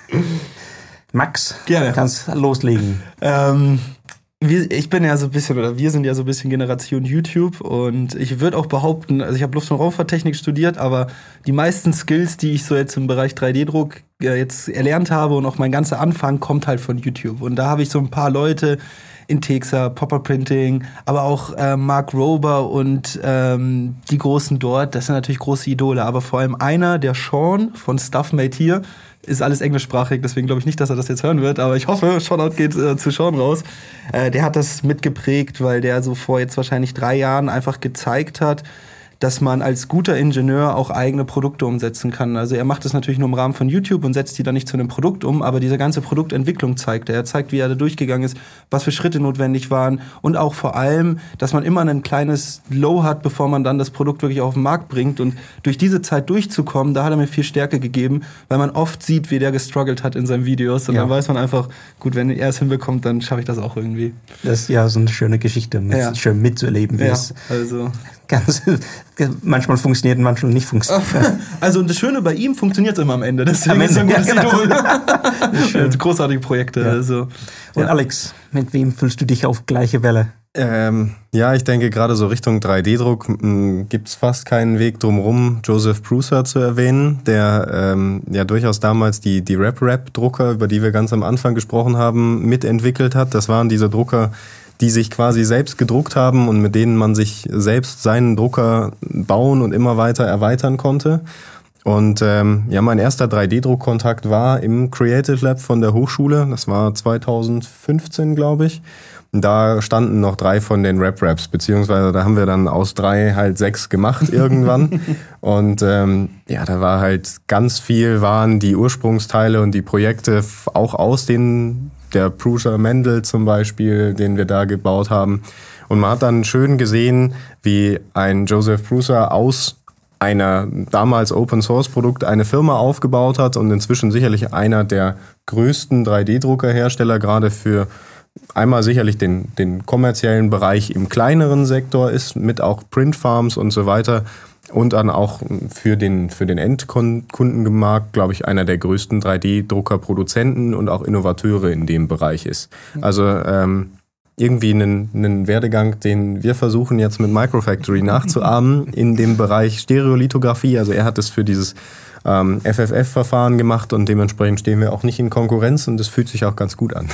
Max, Gerne. kannst loslegen. Ähm, wir, ich bin ja so ein bisschen, oder wir sind ja so ein bisschen Generation YouTube, und ich würde auch behaupten, also ich habe Luft- und Raumfahrttechnik studiert, aber die meisten Skills, die ich so jetzt im Bereich drei D-Druck äh, jetzt erlernt habe, und auch mein ganzer Anfang, kommt halt von YouTube. Und da habe ich so ein paar Leute, Intexa, Popper Printing, aber auch äh, Mark Rober und ähm, die Großen dort, das sind natürlich große Idole, aber vor allem einer, der Sean von Stuff Made Here, ist alles englischsprachig, deswegen glaube ich nicht, dass er das jetzt hören wird, aber ich hoffe, Shoutout geht äh, zu Sean raus. Äh, der hat das mitgeprägt, weil der so vor jetzt wahrscheinlich drei Jahren einfach gezeigt hat, dass man als guter Ingenieur auch eigene Produkte umsetzen kann. Also er macht das natürlich nur im Rahmen von YouTube und setzt die dann nicht zu einem Produkt um, aber diese ganze Produktentwicklung zeigt er. Er zeigt, wie er da durchgegangen ist, was für Schritte notwendig waren, und auch vor allem, dass man immer ein kleines Low hat, bevor man dann das Produkt wirklich auf den Markt bringt. Und durch diese Zeit durchzukommen, da hat er mir viel Stärke gegeben, weil man oft sieht, wie der gestruggelt hat in seinen Videos, und ja. Dann weiß man einfach, gut, wenn er es hinbekommt, dann schaffe ich das auch irgendwie. Das ist ja so eine schöne Geschichte, ja. Schön mitzuerleben, wie ja, es also ganz, manchmal funktioniert, manchmal nicht funktioniert. Also und das Schöne, bei ihm funktioniert es immer am Ende. Deswegen am Ende, ist ein gutes ja, genau. Idol. Großartige Projekte. Ja. Also. Und Ja. Alex, mit wem fühlst du dich auf gleiche Welle? Ähm, ja, ich denke, gerade so Richtung drei D-Druck gibt es fast keinen Weg drumherum, Joseph Prusa zu erwähnen, der ähm, ja durchaus damals die, die Rap-Rap-Drucker, über die wir ganz am Anfang gesprochen haben, mitentwickelt hat. Das waren diese Drucker, die sich quasi selbst gedruckt haben und mit denen man sich selbst seinen Drucker bauen und immer weiter erweitern konnte. Und ähm, ja, mein erster drei D-Druckkontakt war im Creative Lab von der Hochschule. Das war zweitausendfünfzehn, glaube ich. Und da standen noch drei von den Rap-Raps, beziehungsweise da haben wir dann aus drei halt sechs gemacht irgendwann. Und ähm, ja, da war halt ganz viel, waren die Ursprungsteile und die Projekte auch aus den, der Prusa Mendel zum Beispiel, den wir da gebaut haben. Und man hat dann schön gesehen, wie ein Joseph Prusa aus einer damals Open-Source-Produkt eine Firma aufgebaut hat und inzwischen sicherlich einer der größten drei D-Druckerhersteller, gerade für einmal sicherlich den, den kommerziellen Bereich im kleineren Sektor ist, mit auch Printfarms und so weiter, und dann auch für den, für den Endkundenmarkt, glaube ich, einer der größten drei D-Druckerproduzenten und auch Innovateure in dem Bereich ist. Also ähm, irgendwie einen, einen Werdegang, den wir versuchen jetzt mit Microfactory nachzuahmen in dem Bereich Stereolithografie. Also er hat es für dieses ähm, F F F-Verfahren gemacht und dementsprechend stehen wir auch nicht in Konkurrenz und das fühlt sich auch ganz gut an.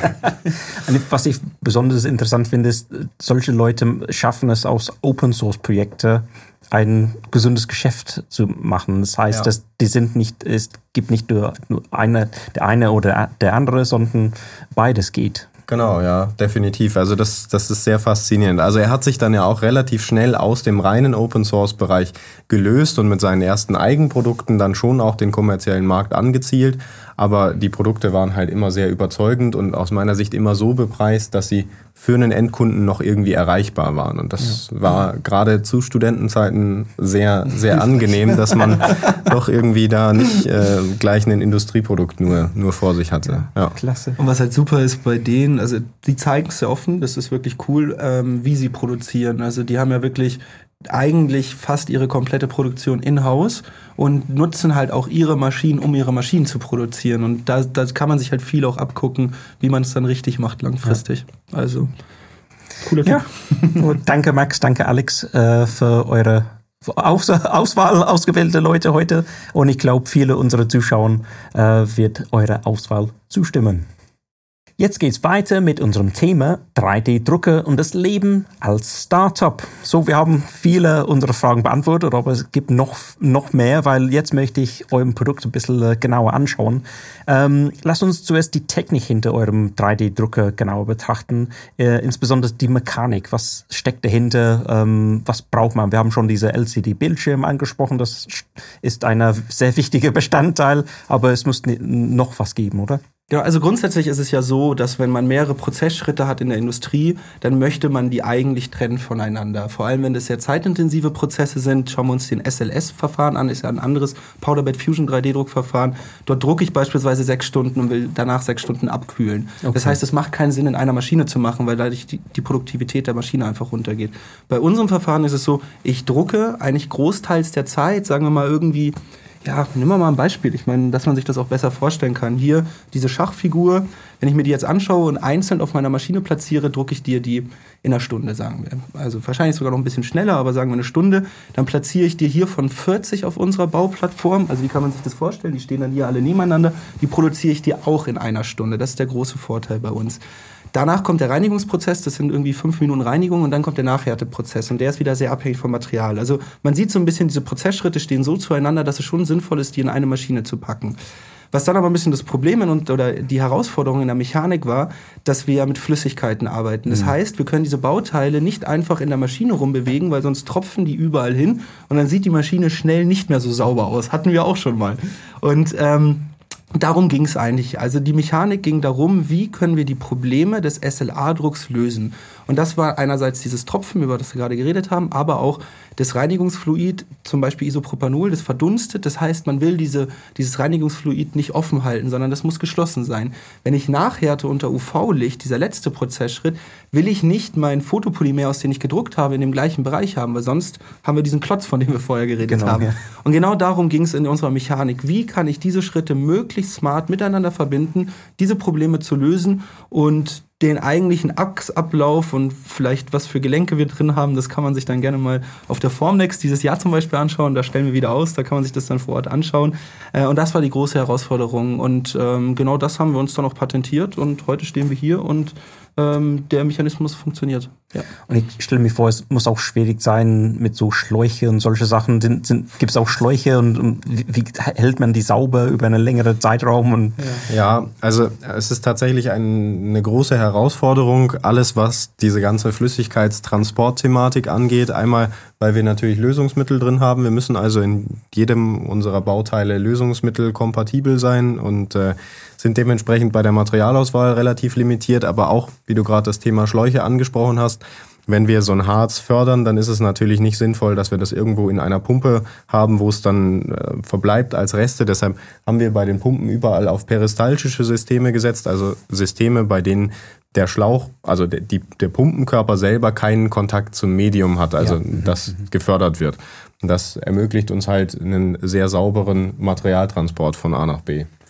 Was ich besonders interessant finde, ist, solche Leute schaffen es aus Open-Source-Projekten ein gesundes Geschäft zu machen. Das heißt, ja. dass die sind nicht, es gibt nicht nur, nur eine, der eine oder der andere, sondern beides geht. Genau, ja, definitiv. Also das, das ist sehr faszinierend. Also er hat sich dann ja auch relativ schnell aus dem reinen Open-Source-Bereich gelöst und mit seinen ersten Eigenprodukten dann schon auch den kommerziellen Markt angezielt. Aber die Produkte waren halt immer sehr überzeugend und aus meiner Sicht immer so bepreist, dass sie für einen Endkunden noch irgendwie erreichbar waren. Und das ja. war gerade zu Studentenzeiten sehr, sehr angenehm, dass man doch irgendwie da nicht äh, gleich ein Industrieprodukt nur, nur vor sich hatte. Ja. Klasse. Und was halt super ist bei denen, also die zeigen es sehr offen, das ist wirklich cool, ähm, wie sie produzieren. Also die haben ja wirklich eigentlich fast ihre komplette Produktion in-house und nutzen halt auch ihre Maschinen, um ihre Maschinen zu produzieren. Und da, da kann man sich halt viel auch abgucken, wie man es dann richtig macht langfristig. Ja. Also, cooler Typ. Ja. Danke Max, danke Alex äh, für eure Aus- Auswahl, ausgewählte Leute heute. Und ich glaube, viele unserer Zuschauer äh, wird eure Auswahl zustimmen. Jetzt geht's weiter mit unserem Thema drei D-Drucker und das Leben als Startup. So, wir haben viele unserer Fragen beantwortet, aber es gibt noch, noch mehr, weil jetzt möchte ich eurem Produkt ein bisschen genauer anschauen. Ähm, lasst uns zuerst die Technik hinter eurem drei D-Drucker genauer betrachten, äh, insbesondere die Mechanik. Was steckt dahinter? Ähm, was braucht man? Wir haben schon diese L C D-Bildschirme angesprochen, das ist ein sehr wichtiger Bestandteil, aber es muss noch was geben, oder? Ja, also grundsätzlich ist es ja so, dass wenn man mehrere Prozessschritte hat in der Industrie, dann möchte man die eigentlich trennen voneinander. Vor allem, wenn das sehr zeitintensive Prozesse sind, schauen wir uns den S L S-Verfahren an, ist ja ein anderes Powder Bed Fusion drei D-Druckverfahren. Dort drucke ich beispielsweise sechs Stunden und will danach sechs Stunden abkühlen. Okay. Das heißt, es macht keinen Sinn, in einer Maschine zu machen, weil dadurch die, die Produktivität der Maschine einfach runtergeht. Bei unserem Verfahren ist es so, ich drucke eigentlich großteils der Zeit, sagen wir mal irgendwie, ja, nehmen wir mal ein Beispiel. Ich meine, dass man sich das auch besser vorstellen kann. Hier, diese Schachfigur, wenn ich mir die jetzt anschaue und einzeln auf meiner Maschine platziere, drucke ich dir die in einer Stunde, sagen wir. Also wahrscheinlich sogar noch ein bisschen schneller, aber sagen wir eine Stunde. Dann platziere ich dir hier von vierzig auf unserer Bauplattform. Also wie kann man sich das vorstellen? Die stehen dann hier alle nebeneinander. Die produziere ich dir auch in einer Stunde. Das ist der große Vorteil bei uns. Danach kommt der Reinigungsprozess, das sind irgendwie fünf Minuten Reinigung und dann kommt der Nachhärteprozess und der ist wieder sehr abhängig vom Material. Also man sieht so ein bisschen, diese Prozessschritte stehen so zueinander, dass es schon sinnvoll ist, die in eine Maschine zu packen. Was dann aber ein bisschen das Problem und, oder die Herausforderung in der Mechanik war, dass wir ja mit Flüssigkeiten arbeiten. Das mhm. heißt, wir können diese Bauteile nicht einfach in der Maschine rumbewegen, weil sonst tropfen die überall hin und dann sieht die Maschine schnell nicht mehr so sauber aus. Hatten wir auch schon mal. Und ähm, darum ging es eigentlich. Also die Mechanik ging darum, wie können wir die Probleme des S L A-Drucks lösen. Und das war einerseits dieses Tropfen, über das wir gerade geredet haben, aber auch das Reinigungsfluid, zum Beispiel Isopropanol, das verdunstet. Das heißt, man will diese, dieses Reinigungsfluid nicht offen halten, sondern das muss geschlossen sein. Wenn ich nachhärte unter U V-Licht, dieser letzte Prozessschritt, will ich nicht mein Fotopolymer, aus dem ich gedruckt habe, in dem gleichen Bereich haben, weil sonst haben wir diesen Klotz, von dem wir vorher geredet genau, haben. Ja. Und genau darum ging es in unserer Mechanik. Wie kann ich diese Schritte möglichst smart miteinander verbinden, diese Probleme zu lösen und den eigentlichen Achsablauf und vielleicht was für Gelenke wir drin haben, das kann man sich dann gerne mal auf der Formnext dieses Jahr zum Beispiel anschauen. Da stellen wir wieder aus, da kann man sich das dann vor Ort anschauen. Und das war die große Herausforderung. Und ähm, genau das haben wir uns dann auch patentiert. Und heute stehen wir hier und ähm, der Mechanismus funktioniert. Ja. Und ich stelle mir vor, es muss auch schwierig sein mit so Schläuche und solche Sachen. Sind, sind, gibt es auch Schläuche und, und wie, wie hält man die sauber über einen längeren Zeitraum? Und ja. ja, also es ist tatsächlich ein, eine große Herausforderung, alles was diese ganze Flüssigkeitstransportthematik angeht. Einmal, weil wir natürlich Lösungsmittel drin haben. Wir müssen also in jedem unserer Bauteile Lösungsmittel kompatibel sein und äh, sind dementsprechend bei der Materialauswahl relativ limitiert, aber auch, wie du gerade das Thema Schläuche angesprochen hast, wenn wir so ein Harz fördern, dann ist es natürlich nicht sinnvoll, dass wir das irgendwo in einer Pumpe haben, wo es dann äh, verbleibt als Reste. Deshalb haben wir bei den Pumpen überall auf peristaltische Systeme gesetzt, also Systeme, bei denen der Schlauch, also der, die, der Pumpenkörper selber keinen Kontakt zum Medium hat, also ja. das gefördert wird. Und das ermöglicht uns halt einen sehr sauberen Materialtransport von A nach B.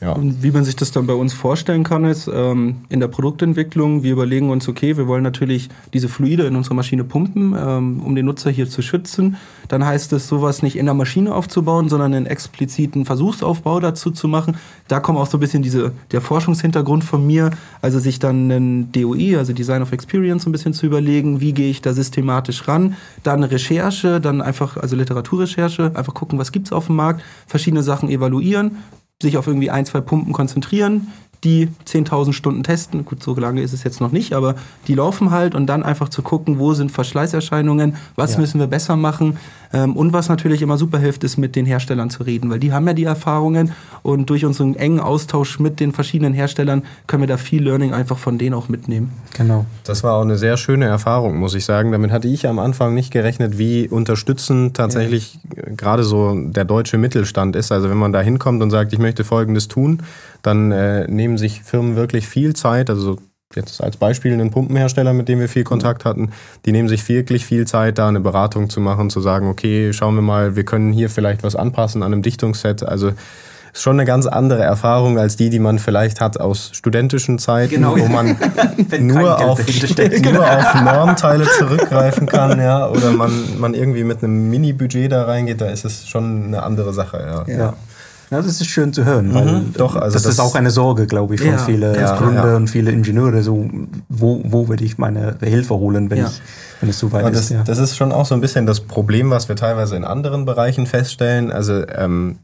Ja. Und wie man sich das dann bei uns vorstellen kann, ist ähm, in der Produktentwicklung, wir überlegen uns, okay, wir wollen natürlich diese Fluide in unsere Maschine pumpen, ähm, um den Nutzer hier zu schützen. Dann heißt es, sowas nicht in der Maschine aufzubauen, sondern einen expliziten Versuchsaufbau dazu zu machen. Da kommt auch so ein bisschen diese, der Forschungshintergrund von mir, also sich dann einen D O I, also Design of Experience, ein bisschen zu überlegen, wie gehe ich da systematisch ran. Dann Recherche, dann einfach, also Literaturrecherche, einfach gucken, was gibt's auf dem Markt, verschiedene Sachen evaluieren, sich auf irgendwie ein, zwei Pumpen konzentrieren, die zehntausend Stunden testen. Gut, so lange ist es jetzt noch nicht, aber die laufen halt und dann einfach zu gucken, wo sind Verschleißerscheinungen, was ja. müssen wir besser machen. Ähm, und was natürlich immer super hilft, ist mit den Herstellern zu reden, weil die haben ja die Erfahrungen und durch unseren engen Austausch mit den verschiedenen Herstellern können wir da viel Learning einfach von denen auch mitnehmen. Genau. Das war auch eine sehr schöne Erfahrung, muss ich sagen. Damit hatte ich am Anfang nicht gerechnet, wie unterstützend tatsächlich ja. gerade so der deutsche Mittelstand ist. Also wenn man da hinkommt und sagt, ich möchte Folgendes tun, dann äh, nehmen sich Firmen wirklich viel Zeit, also jetzt als Beispiel einen Pumpenhersteller, mit dem wir viel Kontakt hatten, die nehmen sich wirklich viel Zeit, da eine Beratung zu machen, zu sagen, okay, schauen wir mal, wir können hier vielleicht was anpassen an einem Dichtungsset. Also ist schon eine ganz andere Erfahrung als die, die man vielleicht hat aus studentischen Zeiten, genau. wo man nur, auf, nur auf Normteile zurückgreifen kann, ja, oder man, man irgendwie mit einem Mini-Budget da reingeht, da ist es schon eine andere Sache. Ja. ja. Ja, das ist schön zu hören, weil mhm, doch, also das, das ist auch eine Sorge, glaube ich, von ja, vielen ja, Gründern ja. und vielen Ingenieure. So, wo, wo würde ich meine Hilfe holen, wenn, ja. ich, wenn es so weit das, ist? Ja. Das ist schon auch so ein bisschen das Problem, was wir teilweise in anderen Bereichen feststellen. Also ähm,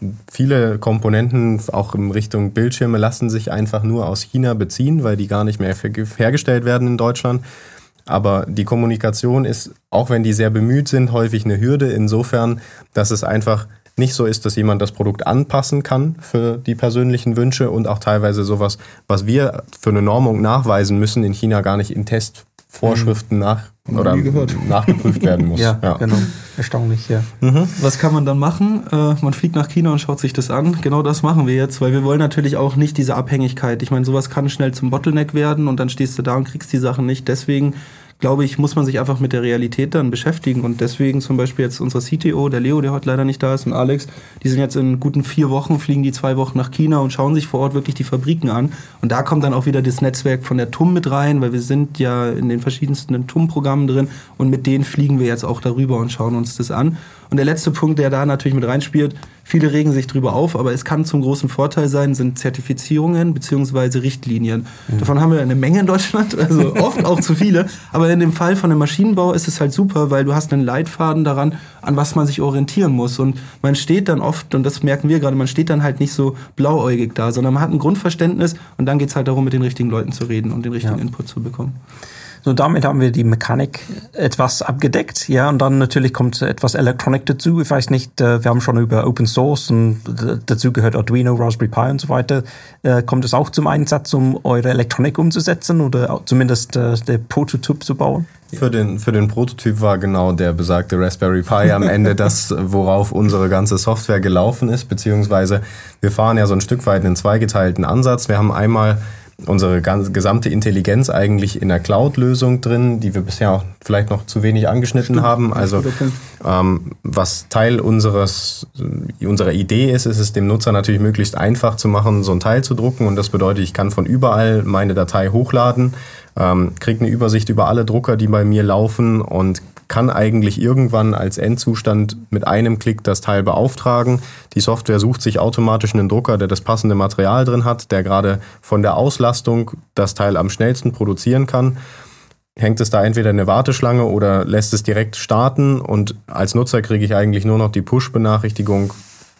viele Komponenten, auch in Richtung Bildschirme, lassen sich einfach nur aus China beziehen, weil die gar nicht mehr hergestellt werden in Deutschland. Aber die Kommunikation ist, auch wenn die sehr bemüht sind, häufig eine Hürde insofern, dass es einfach nicht so ist, dass jemand das Produkt anpassen kann für die persönlichen Wünsche und auch teilweise sowas, was wir für eine Normung nachweisen müssen, in China gar nicht in Testvorschriften nach oder nachgeprüft werden muss. Ja, ja, genau. Erstaunlich, ja. Mhm. Was kann man dann machen? Äh, man fliegt nach China und schaut sich das an. Genau das machen wir jetzt, weil wir wollen natürlich auch nicht diese Abhängigkeit. Ich meine, sowas kann schnell zum Bottleneck werden und dann stehst du da und kriegst die Sachen nicht. Deswegen glaube ich, muss man sich einfach mit der Realität dann beschäftigen. Und deswegen zum Beispiel jetzt unser C T O, der Leo, der heute leider nicht da ist, und Alex, die sind jetzt in guten vier Wochen, fliegen die zwei Wochen nach China und schauen sich vor Ort wirklich die Fabriken an. Und da kommt dann auch wieder das Netzwerk von der T U M mit rein, weil wir sind ja in den verschiedensten T U M-Programmen drin und mit denen fliegen wir jetzt auch darüber und schauen uns das an. Und der letzte Punkt, der da natürlich mit reinspielt, viele regen sich drüber auf, aber es kann zum großen Vorteil sein, sind Zertifizierungen bzw. Richtlinien. Mhm. Davon haben wir eine Menge in Deutschland, also oft auch zu viele. Aber in dem Fall von dem Maschinenbau ist es halt super, weil du hast einen Leitfaden daran, an was man sich orientieren muss. Und man steht dann oft, und das merken wir gerade, man steht dann halt nicht so blauäugig da, sondern man hat ein Grundverständnis und dann geht es halt darum, mit den richtigen Leuten zu reden und den richtigen ja. Input zu bekommen. So, damit haben wir die Mechanik etwas abgedeckt, ja, und dann natürlich kommt etwas Elektronik dazu. Ich weiß nicht, wir haben schon über Open Source und dazu gehört Arduino, Raspberry Pi und so weiter. Kommt es auch zum Einsatz, um eure Elektronik umzusetzen oder zumindest der Prototyp zu bauen? Für den, für den Prototyp war genau der besagte Raspberry Pi am Ende das, worauf unsere ganze Software gelaufen ist, beziehungsweise wir fahren ja so ein Stück weit einen zweigeteilten Ansatz. Wir haben einmal unsere ganze, gesamte Intelligenz eigentlich in der Cloud-Lösung drin, die wir bisher auch vielleicht noch zu wenig angeschnitten Stimmt. haben. Also ähm, was Teil unseres, unserer Idee ist, ist es dem Nutzer natürlich möglichst einfach zu machen, so ein Teil zu drucken. Und das bedeutet, ich kann von überall meine Datei hochladen, ähm, kriege eine Übersicht über alle Drucker, die bei mir laufen und kann eigentlich irgendwann als Endzustand mit einem Klick das Teil beauftragen. Die Software sucht sich automatisch einen Drucker, der das passende Material drin hat, der gerade von der Auslastung das Teil am schnellsten produzieren kann. Hängt es da entweder in eine Warteschlange oder lässt es direkt starten und als Nutzer kriege ich eigentlich nur noch die Push-Benachrichtigung,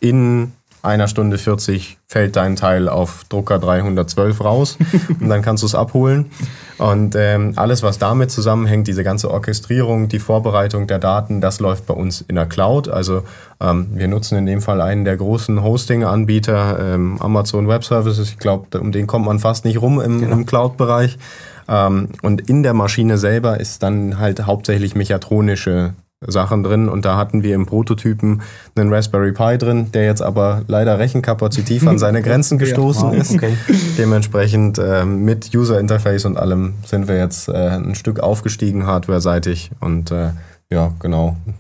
in einer Stunde vierzig fällt dein Teil auf Drucker dreihundertzwölf raus und dann kannst du es abholen. Und ähm, alles, was damit zusammenhängt, diese ganze Orchestrierung, die Vorbereitung der Daten, das läuft bei uns in der Cloud. Also ähm, wir nutzen in dem Fall einen der großen Hosting-Anbieter, ähm, Amazon Web Services. Ich glaube, um den kommt man fast nicht rum im, genau. im Cloud-Bereich. Ähm, und in der Maschine selber ist dann halt hauptsächlich mechatronische Sachen drin und da hatten wir im Prototypen einen Raspberry Pi drin, der jetzt aber leider rechenkapazitiv an seine Grenzen gestoßen ja, wow, okay. ist. Dementsprechend äh, mit User Interface und allem sind wir jetzt äh, ein Stück aufgestiegen hardware-seitig und äh, ja, genau.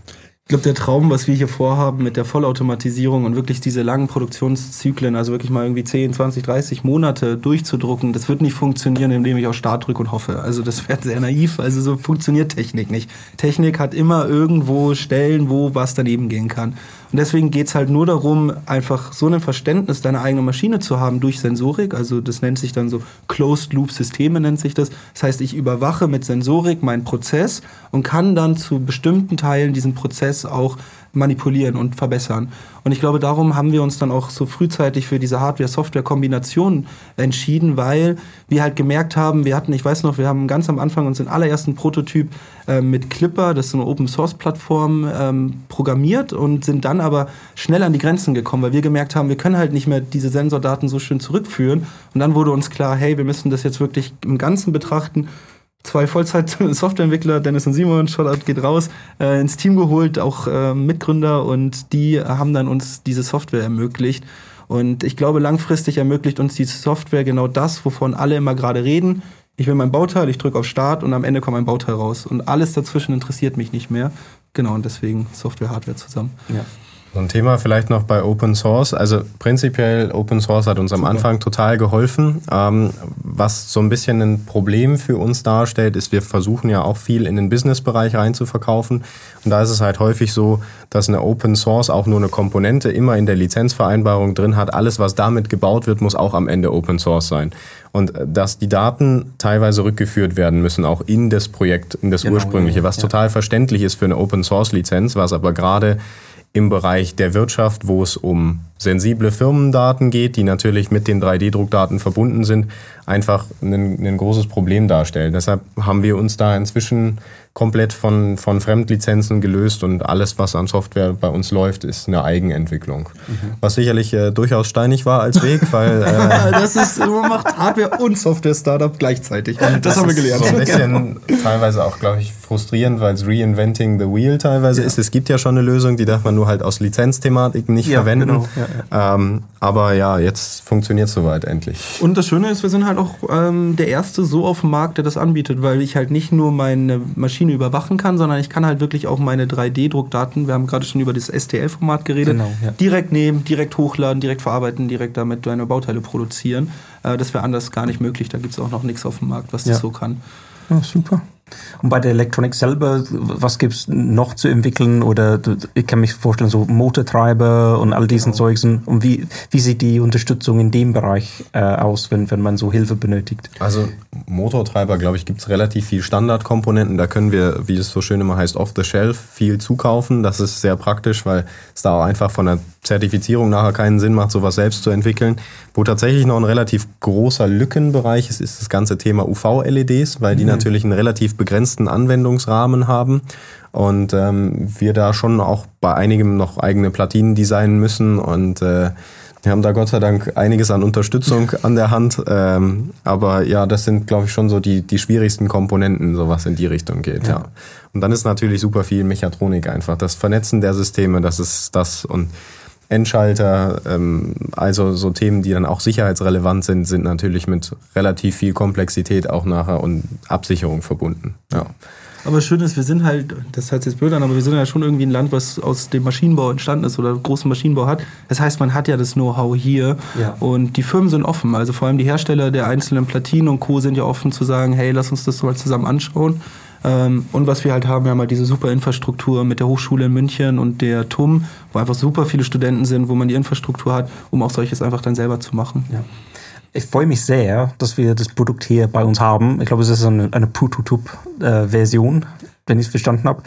Ich glaube, der Traum, was wir hier vorhaben mit der Vollautomatisierung und wirklich diese langen Produktionszyklen, also wirklich mal irgendwie zehn, zwanzig, dreißig Monate durchzudrucken, das wird nicht funktionieren, indem ich auf Start drücke und hoffe. Also das wäre sehr naiv, also so funktioniert Technik nicht. Technik hat immer irgendwo Stellen, wo was daneben gehen kann. Und deswegen geht's halt nur darum, einfach so ein Verständnis deiner eigenen Maschine zu haben durch Sensorik. Also das nennt sich dann so Closed-Loop-Systeme nennt sich das. Das heißt, ich überwache mit Sensorik meinen Prozess und kann dann zu bestimmten Teilen diesen Prozess auch manipulieren und verbessern. Und ich glaube, darum haben wir uns dann auch so frühzeitig für diese Hardware-Software-Kombination entschieden, weil wir halt gemerkt haben, wir hatten, ich weiß noch, wir haben ganz am Anfang uns den allerersten Prototyp äh, mit Clipper, das ist so eine Open-Source-Plattform, ähm, programmiert und sind dann aber schnell an die Grenzen gekommen, weil wir gemerkt haben, wir können halt nicht mehr diese Sensordaten so schön zurückführen. Und dann wurde uns klar, hey, wir müssen das jetzt wirklich im Ganzen betrachten. Zwei Vollzeit-Softwareentwickler, Dennis und Simon, Shoutout geht raus, äh, ins Team geholt, auch äh, Mitgründer, und die haben dann uns diese Software ermöglicht. Und ich glaube, langfristig ermöglicht uns die Software genau das, wovon alle immer gerade reden. Ich will mein Bauteil, ich drücke auf Start und am Ende kommt mein Bauteil raus. Und alles dazwischen interessiert mich nicht mehr. Genau, und deswegen Software, Hardware zusammen. Ja. So ein Thema vielleicht noch bei Open Source. Also prinzipiell Open Source hat uns am Super. Anfang total geholfen. Ähm, was so ein bisschen ein Problem für uns darstellt, ist, wir versuchen ja auch viel in den Business-Bereich rein zu verkaufen. Und da ist es halt häufig so, dass eine Open Source auch nur eine Komponente immer in der Lizenzvereinbarung drin hat. Alles, was damit gebaut wird, muss auch am Ende Open Source sein. Und dass die Daten teilweise rückgeführt werden müssen, auch in das Projekt, in das genau, ursprüngliche, was ja. total verständlich ist für eine Open Source Lizenz, was aber gerade im Bereich der Wirtschaft, wo es um sensible Firmendaten geht, die natürlich mit den drei D Druckdaten verbunden sind, einfach ein, ein großes Problem darstellen. Deshalb haben wir uns da inzwischen komplett von, von Fremdlizenzen gelöst und alles, was an Software bei uns läuft, ist eine Eigenentwicklung. Mhm. Was sicherlich äh, durchaus steinig war als Weg, weil... Äh, das ist, man macht Hardware- und Software-Startup gleichzeitig. Das, das haben wir gelernt. So ein bisschen genau. teilweise auch, glaube ich, frustrierend, weil es Reinventing the Wheel teilweise ja. ist. Es gibt ja schon eine Lösung, die darf man nur halt aus Lizenzthematiken nicht ja, verwenden. Genau. Ja, ja. Ähm, aber ja, jetzt funktioniert es soweit endlich. Und das Schöne ist, wir sind halt auch ähm, der Erste so auf dem Markt, der das anbietet, weil ich halt nicht nur meine Maschine überwachen kann, sondern ich kann halt wirklich auch meine drei D Druckdaten, wir haben gerade schon über das S T L-Format geredet, genau, ja. direkt nehmen, direkt hochladen, direkt verarbeiten, direkt damit deine Bauteile produzieren. Äh, das wäre anders gar nicht möglich, da gibt es auch noch nichts auf dem Markt, was das ja. so kann. Ja, super. Und bei der Elektronik selber, was gibt es noch zu entwickeln? Oder ich kann mich vorstellen, so Motortreiber und all diesen genau. Zeugsen. Und wie, wie sieht die Unterstützung in dem Bereich äh, aus, wenn, wenn man so Hilfe benötigt? Also Motortreiber, glaube ich, gibt es relativ viel Standardkomponenten. Da können wir, wie es so schön immer heißt, off the shelf viel zukaufen. Das ist sehr praktisch, weil es da auch einfach von der Zertifizierung nachher keinen Sinn macht, sowas selbst zu entwickeln. Wo tatsächlich noch ein relativ großer Lückenbereich ist, ist das ganze Thema U V-L E Ds, weil die mhm. natürlich einen relativ begrenzten Anwendungsrahmen haben und ähm, wir da schon auch bei einigem noch eigene Platinen designen müssen und äh, wir haben da Gott sei Dank einiges an Unterstützung an der Hand, ähm, aber ja, das sind, glaube ich, schon so die, die schwierigsten Komponenten, so was in die Richtung geht, ja. ja. Und dann ist natürlich super viel Mechatronik einfach, das Vernetzen der Systeme, das ist das und Endschalter, ähm, also so Themen, die dann auch sicherheitsrelevant sind, sind natürlich mit relativ viel Komplexität auch nachher und Absicherung verbunden. Ja. Aber schön ist, wir sind halt, das hört sich jetzt blöd an, aber wir sind ja schon irgendwie ein Land, was aus dem Maschinenbau entstanden ist oder großen Maschinenbau hat. Das heißt, man hat ja das Know-how hier ja. und die Firmen sind offen. Also vor allem die Hersteller der einzelnen Platinen und Co. sind ja offen zu sagen, hey, lass uns das mal zusammen anschauen. Und was wir halt haben, wir haben halt diese super Infrastruktur mit der Hochschule in München und der T U M, wo einfach super viele Studenten sind, wo man die Infrastruktur hat, um auch solches einfach dann selber zu machen. Ja. Ich freue mich sehr, dass wir das Produkt hier bei uns haben. Ich glaube, es ist eine, eine Prototyp-Version, wenn ich es verstanden habe.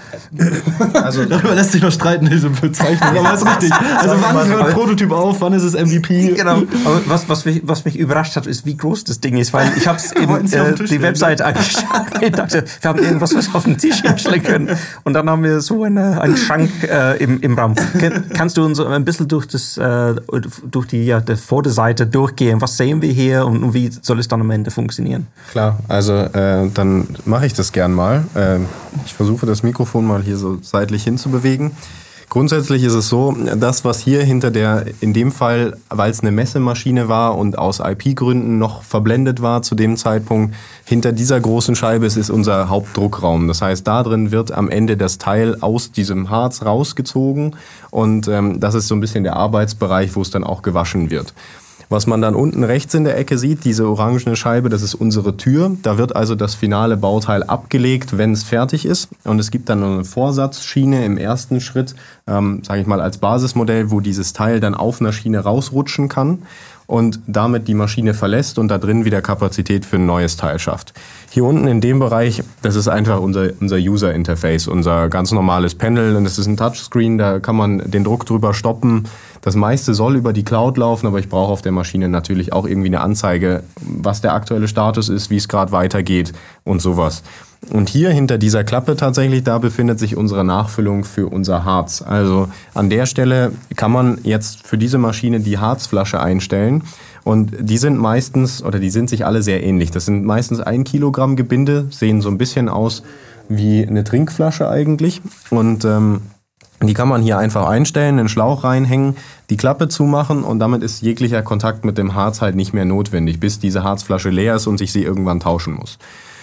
Also, darüber lässt sich noch streiten, diese Bezeichnung, aber ist richtig. Also wann hört ein Prototyp auf, wann ist es M V P? Genau, aber was, was, mich, was mich überrascht hat, ist, wie groß das Ding ist, weil ich habe äh, die Webseite angeschaut und ich dachte, wir haben irgendwas, was wir auf den Tisch hinstellen können. Und dann haben wir so eine, einen Schrank äh, im, im Raum. Kann, kannst du uns ein bisschen durch, das, äh, durch die, ja, die Vorderseite durchgehen? Was sehen wir hier und, und wie soll es dann am Ende funktionieren? Klar, also äh, dann mache ich das gern mal. Äh, Ich versuche das Mikrofon mal hier so seitlich hinzubewegen. Grundsätzlich ist es so, das, was hier hinter der, in dem Fall, weil es eine Messemaschine war und aus I P-Gründen noch verblendet war zu dem Zeitpunkt, hinter dieser großen Scheibe ist, ist unser Hauptdruckraum. Das heißt, da drin wird am Ende das Teil aus diesem Harz rausgezogen und ähm, das ist so ein bisschen der Arbeitsbereich, wo es dann auch gewaschen wird. Was man dann unten rechts in der Ecke sieht, diese orangene Scheibe, das ist unsere Tür. Da wird also das finale Bauteil abgelegt, wenn es fertig ist. Und es gibt dann eine Vorsatzschiene im ersten Schritt, ähm, sage ich mal als Basismodell, wo dieses Teil dann auf einer Schiene rausrutschen kann und damit die Maschine verlässt und da drin wieder Kapazität für ein neues Teil schafft. Hier unten in dem Bereich, das ist einfach unser, unser User-Interface, unser ganz normales Panel und das ist ein Touchscreen, da kann man den Druck drüber stoppen. Das meiste soll über die Cloud laufen, aber ich brauche auf der Maschine natürlich auch irgendwie eine Anzeige, was der aktuelle Status ist, wie es gerade weitergeht und sowas. Und hier hinter dieser Klappe tatsächlich, da befindet sich unsere Nachfüllung für unser Harz. Also an der Stelle kann man jetzt für diese Maschine die Harzflasche einstellen. Und die sind meistens, oder die sind sich alle sehr ähnlich. Das sind meistens ein Kilogramm Gebinde, sehen so ein bisschen aus wie eine Trinkflasche eigentlich. Und ähm, die kann man hier einfach einstellen, einen Schlauch reinhängen, die Klappe zumachen und damit ist jeglicher Kontakt mit dem Harz halt nicht mehr notwendig, bis diese Harzflasche leer ist und ich sie irgendwann tauschen muss.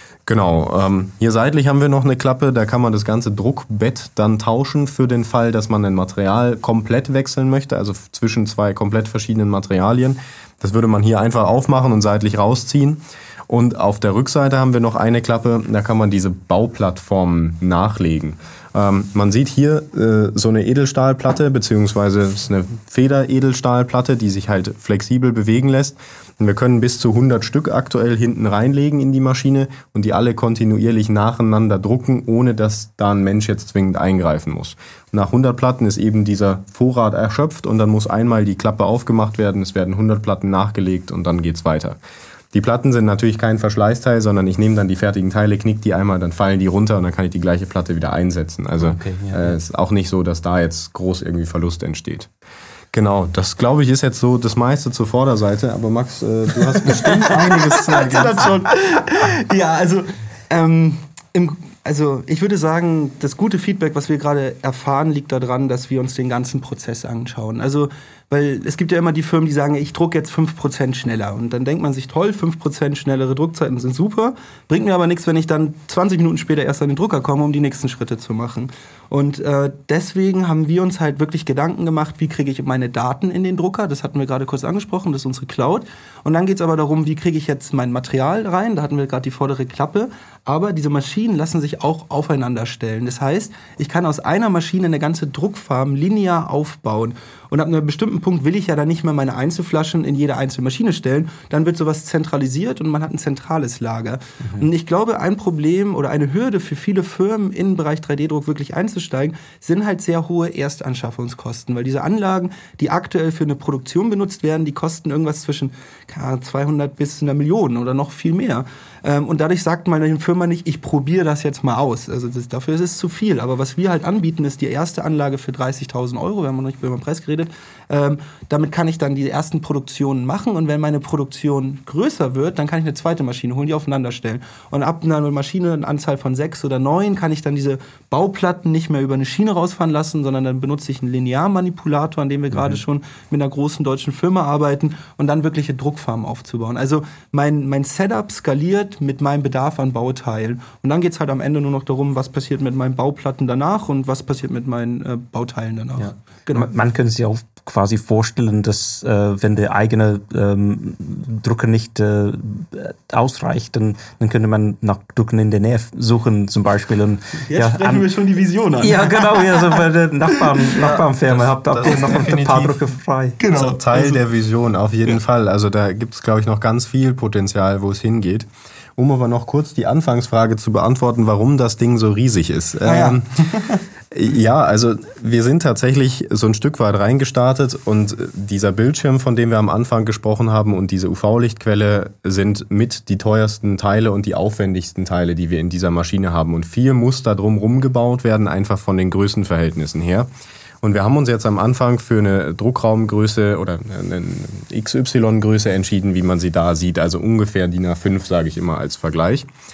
Genau, ähm, hier seitlich haben wir noch eine Klappe, da kann man das ganze Druckbett dann tauschen für den Fall, dass man ein Material komplett wechseln möchte, also zwischen zwei komplett verschiedenen Materialien. Das würde man hier einfach aufmachen und seitlich rausziehen. Und auf der Rückseite haben wir noch eine Klappe, da kann man diese Bauplattformen nachlegen. Ähm, man sieht hier äh, so eine Edelstahlplatte, beziehungsweise es ist eine Feder-Edelstahlplatte, die sich halt flexibel bewegen lässt. Und wir können bis zu hundert Stück aktuell hinten reinlegen in die Maschine und die alle kontinuierlich nacheinander drucken, ohne dass da ein Mensch jetzt zwingend eingreifen muss. Und nach hundert Platten ist eben dieser Vorrat erschöpft und dann muss einmal die Klappe aufgemacht werden, es werden hundert Platten nachgelegt und dann geht's weiter. Die Platten sind natürlich kein Verschleißteil, sondern ich nehme dann die fertigen Teile, knick die einmal, dann fallen die runter und dann kann ich die gleiche Platte wieder einsetzen. Also okay, ja, äh, ist auch nicht so, dass da jetzt groß irgendwie Verlust entsteht. Genau, das glaube ich ist jetzt so das meiste zur Vorderseite, aber Max, äh, du hast bestimmt einiges zu ergänzen. Ja, also, ähm, im, also ich würde sagen, das gute Feedback, was wir gerade erfahren, liegt daran, dass wir uns den ganzen Prozess anschauen. Also weil es gibt ja immer die Firmen, die sagen, ich drucke jetzt fünf Prozent schneller. Und dann denkt man sich, toll, fünf Prozent schnellere Druckzeiten sind super. Bringt mir aber nichts, wenn ich dann zwanzig Minuten später erst an den Drucker komme, um die nächsten Schritte zu machen. Und äh, deswegen haben wir uns halt wirklich Gedanken gemacht, wie kriege ich meine Daten in den Drucker. Das hatten wir gerade kurz angesprochen, das ist unsere Cloud. Und dann geht es aber darum, wie kriege ich jetzt mein Material rein. Da hatten wir gerade die vordere Klappe. Aber diese Maschinen lassen sich auch aufeinander stellen. Das heißt, ich kann aus einer Maschine eine ganze Druckfarm linear aufbauen. Und ab einem bestimmten Punkt will ich ja dann nicht mehr meine Einzelflaschen in jede einzelne Maschine stellen. Dann wird sowas zentralisiert und man hat ein zentrales Lager. Mhm. Und ich glaube, ein Problem oder eine Hürde für viele Firmen im Bereich drei D Druck wirklich einzusteigen, sind halt sehr hohe Erstanschaffungskosten. Weil diese Anlagen, die aktuell für eine Produktion benutzt werden, die kosten irgendwas zwischen zweihundert bis einer Million oder noch viel mehr. Und dadurch sagt meine Firma nicht, ich probiere das jetzt mal aus. Also das, dafür ist es zu viel. Aber was wir halt anbieten, ist die erste Anlage für dreißigtausend Euro. Wir haben noch nicht über den Preis geredet. Ähm, damit kann ich dann die ersten Produktionen machen. Und wenn meine Produktion größer wird, dann kann ich eine zweite Maschine holen, die aufeinander stellen. Und ab einer Maschine, eine Anzahl von sechs oder neun, kann ich dann diese Bauplatten nicht mehr über eine Schiene rausfahren lassen, sondern dann benutze ich einen Linearmanipulator, an dem wir mhm. gerade schon mit einer großen deutschen Firma arbeiten, und dann wirkliche Druckfarmen aufzubauen. Also mein, mein Setup skaliert mit meinem Bedarf an Bauteilen. Und dann geht es halt am Ende nur noch darum, was passiert mit meinen Bauplatten danach und was passiert mit meinen äh, Bauteilen danach. Ja. Genau. Man, man könnte sich auch quasi vorstellen, dass äh, wenn der eigene ähm, Drucker nicht äh, ausreicht, dann, dann könnte man nach Druckern in der Nähe suchen zum Beispiel. Und, Jetzt ja, sprechen an, wir schon die Vision an. Ja, genau, ja, so bei der Nachbarn, ja, Nachbarnfirma habt ihr noch ein paar Drucker frei. Genau. Das ist Teil also, der Vision, auf jeden ja. Fall. Also da gibt es, glaube ich, noch ganz viel Potenzial, wo es hingeht. Um aber noch kurz die Anfangsfrage zu beantworten, warum das Ding so riesig ist. Ah, ja. Ähm, ja, also wir sind tatsächlich so ein Stück weit reingestartet und dieser Bildschirm, von dem wir am Anfang gesprochen haben, und diese U V-Lichtquelle sind mit die teuersten Teile und die aufwendigsten Teile, die wir in dieser Maschine haben. Und viel muss da drum rumgebaut werden, einfach von den Größenverhältnissen her. Und wir haben uns jetzt am Anfang für eine Druckraumgröße oder eine X Y-Größe entschieden, wie man sie da sieht. Also ungefähr D I N A fünf, sage ich immer als Vergleich.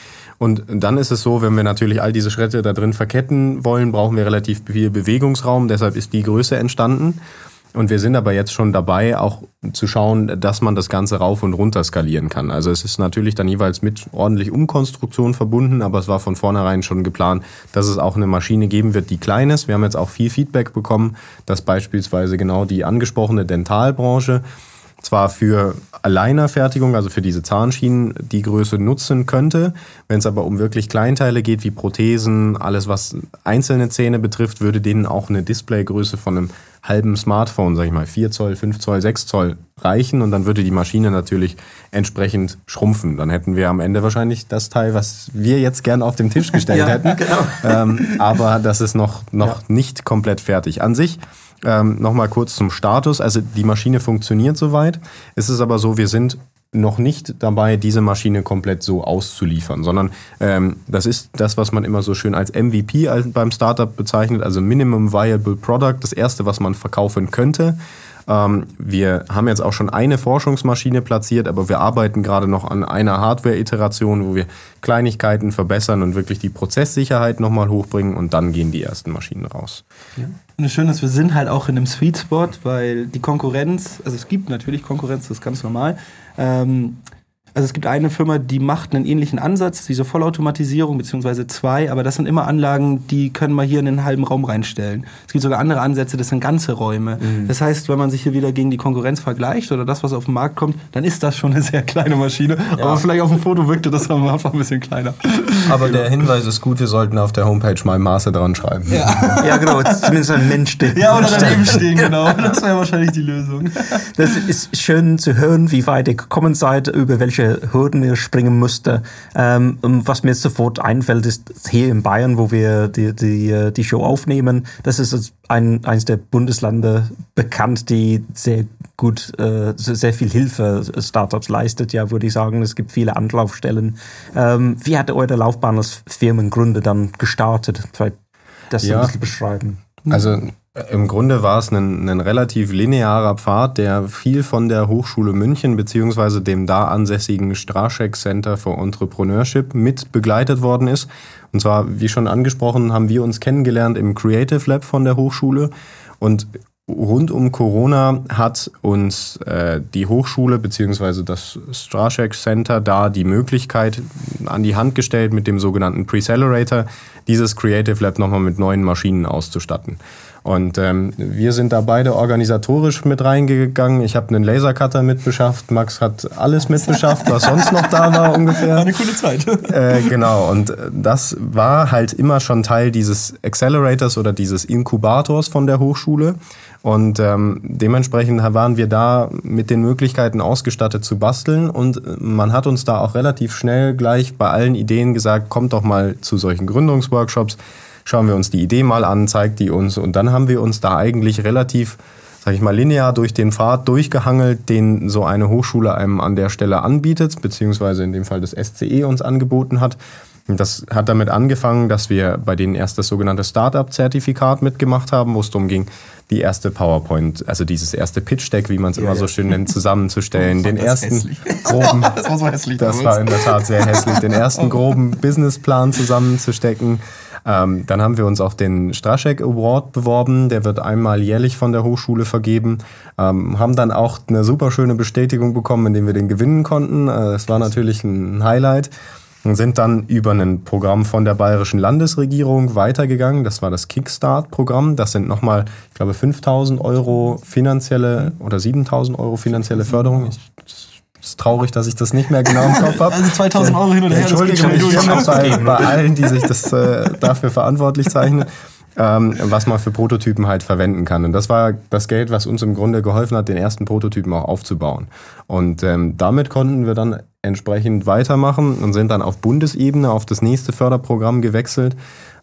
Und dann ist es so, wenn wir natürlich all diese Schritte da drin verketten wollen, brauchen wir relativ viel Bewegungsraum. Deshalb ist die Größe entstanden. Und wir sind aber jetzt schon dabei, auch zu schauen, dass man das Ganze rauf und runter skalieren kann. Also es ist natürlich dann jeweils mit ordentlich Umkonstruktion verbunden, aber es war von vornherein schon geplant, dass es auch eine Maschine geben wird, die klein ist. Wir haben jetzt auch viel Feedback bekommen, dass beispielsweise genau die angesprochene Dentalbranche zwar für Alleinerfertigung, also für diese Zahnschienen, die Größe nutzen könnte. Wenn es aber um wirklich Kleinteile geht, wie Prothesen, alles was einzelne Zähne betrifft, würde denen auch eine Displaygröße von einem halben Smartphone, sag ich mal, vier Zoll, fünf Zoll, sechs Zoll reichen und dann würde die Maschine natürlich entsprechend schrumpfen. Dann hätten wir am Ende wahrscheinlich das Teil, was wir jetzt gern auf den Tisch gestellt ja, hätten. Genau. Ähm, aber das ist noch, noch ja. nicht komplett fertig. An sich, ähm, nochmal kurz zum Status, also die Maschine funktioniert soweit. Es ist aber so, wir sind noch nicht dabei, diese Maschine komplett so auszuliefern, sondern ähm, das ist das, was man immer so schön als M V P beim Startup bezeichnet, also Minimum Viable Product, das erste, was man verkaufen könnte. Ähm, wir haben jetzt auch schon eine Forschungsmaschine platziert, aber wir arbeiten gerade noch an einer Hardware-Iteration, wo wir Kleinigkeiten verbessern und wirklich die Prozesssicherheit nochmal hochbringen und dann gehen die ersten Maschinen raus. Ja. Und das Schöne ist, wir sind halt auch in einem Sweet Spot, weil die Konkurrenz, also es gibt natürlich Konkurrenz, das ist ganz normal. Ähm, also es gibt eine Firma, die macht einen ähnlichen Ansatz, diese Vollautomatisierung, beziehungsweise zwei, aber das sind immer Anlagen, die können wir hier in einen halben Raum reinstellen. Es gibt sogar andere Ansätze, das sind ganze Räume. Mhm. Das heißt, wenn man sich hier wieder gegen die Konkurrenz vergleicht oder das, was auf den Markt kommt, dann ist das schon eine sehr kleine Maschine. Ja. Aber vielleicht auf dem Foto wirkte das am Anfang ein bisschen kleiner. Aber der Hinweis ist gut, wir sollten auf der Homepage mal Maße dran schreiben. Ja, ja genau, zumindest ein Mensch stehen. Ja, oder daneben stehen, genau. Das wäre wahrscheinlich die Lösung. Das ist schön zu hören, wie weit ihr gekommen seid, über welche Hürden ihr springen müsste. Ähm, was mir sofort einfällt, ist hier in Bayern, wo wir die, die, die Show aufnehmen, das ist ein, eines der Bundesländer bekannt, die sehr gut, äh, sehr viel Hilfe Startups leistet, ja, würde ich sagen. Es gibt viele Anlaufstellen. Ähm, wie hat eure Laufbahn als Firmengründer dann gestartet? Vielleicht das ja. ein bisschen beschreiben. Also im Grunde war es ein, ein relativ linearer Pfad, der viel von der Hochschule München beziehungsweise dem da ansässigen Straschek Center for Entrepreneurship mit begleitet worden ist. Und zwar, wie schon angesprochen, haben wir uns kennengelernt im Creative Lab von der Hochschule. Und rund um Corona hat uns äh, die Hochschule beziehungsweise das Straschek Center da die Möglichkeit an die Hand gestellt, mit dem sogenannten Precelerator dieses Creative Lab nochmal mit neuen Maschinen auszustatten. Und ähm, wir sind da beide organisatorisch mit reingegangen. Ich habe einen Lasercutter mitbeschafft, Max hat alles mitbeschafft, was sonst noch da war ungefähr. War eine coole Zeit. Äh, genau, und das war halt immer schon Teil dieses Accelerators oder dieses Inkubators von der Hochschule. Und ähm, dementsprechend waren wir da mit den Möglichkeiten ausgestattet zu basteln. Und man hat uns da auch relativ schnell gleich bei allen Ideen gesagt, kommt doch mal zu solchen Gründungsworkshops. Schauen wir uns die Idee mal an, zeigt die uns. Und dann haben wir uns da eigentlich relativ, sag ich mal, linear durch den Pfad durchgehangelt, den so eine Hochschule einem an der Stelle anbietet, beziehungsweise in dem Fall das S C E uns angeboten hat. Und das hat damit angefangen, dass wir bei denen erst das sogenannte Startup-Zertifikat mitgemacht haben, wo es darum ging, die erste PowerPoint, also dieses erste Pitch-Deck, wie man es ja, immer ja. so schön nennt, zusammenzustellen. Den ersten hässlich. groben, das war so hässlich. Das war in der Tat sehr hässlich. Den ersten groben Businessplan zusammenzustecken. Ähm, dann haben wir uns auf den Straschek Award beworben. Der wird einmal jährlich von der Hochschule vergeben. Ähm, haben dann auch eine super schöne Bestätigung bekommen, indem wir den gewinnen konnten. Es äh, war natürlich ein Highlight. Und sind dann über ein Programm von der bayerischen Landesregierung weitergegangen. Das war das Kickstart-Programm. Das sind nochmal, ich glaube, fünftausend Euro finanzielle oder siebentausend Euro finanzielle Förderung. Ich, es ist traurig, dass ich das nicht mehr genau im Kopf habe. Also zweitausend Euro hin und her. Entschuldige mich bei, bei allen, die sich das äh, dafür verantwortlich zeichnen. Ähm, was man für Prototypen halt verwenden kann. Und das war das Geld, was uns im Grunde geholfen hat, den ersten Prototypen auch aufzubauen. Und ähm, damit konnten wir dann entsprechend weitermachen und sind dann auf Bundesebene auf das nächste Förderprogramm gewechselt.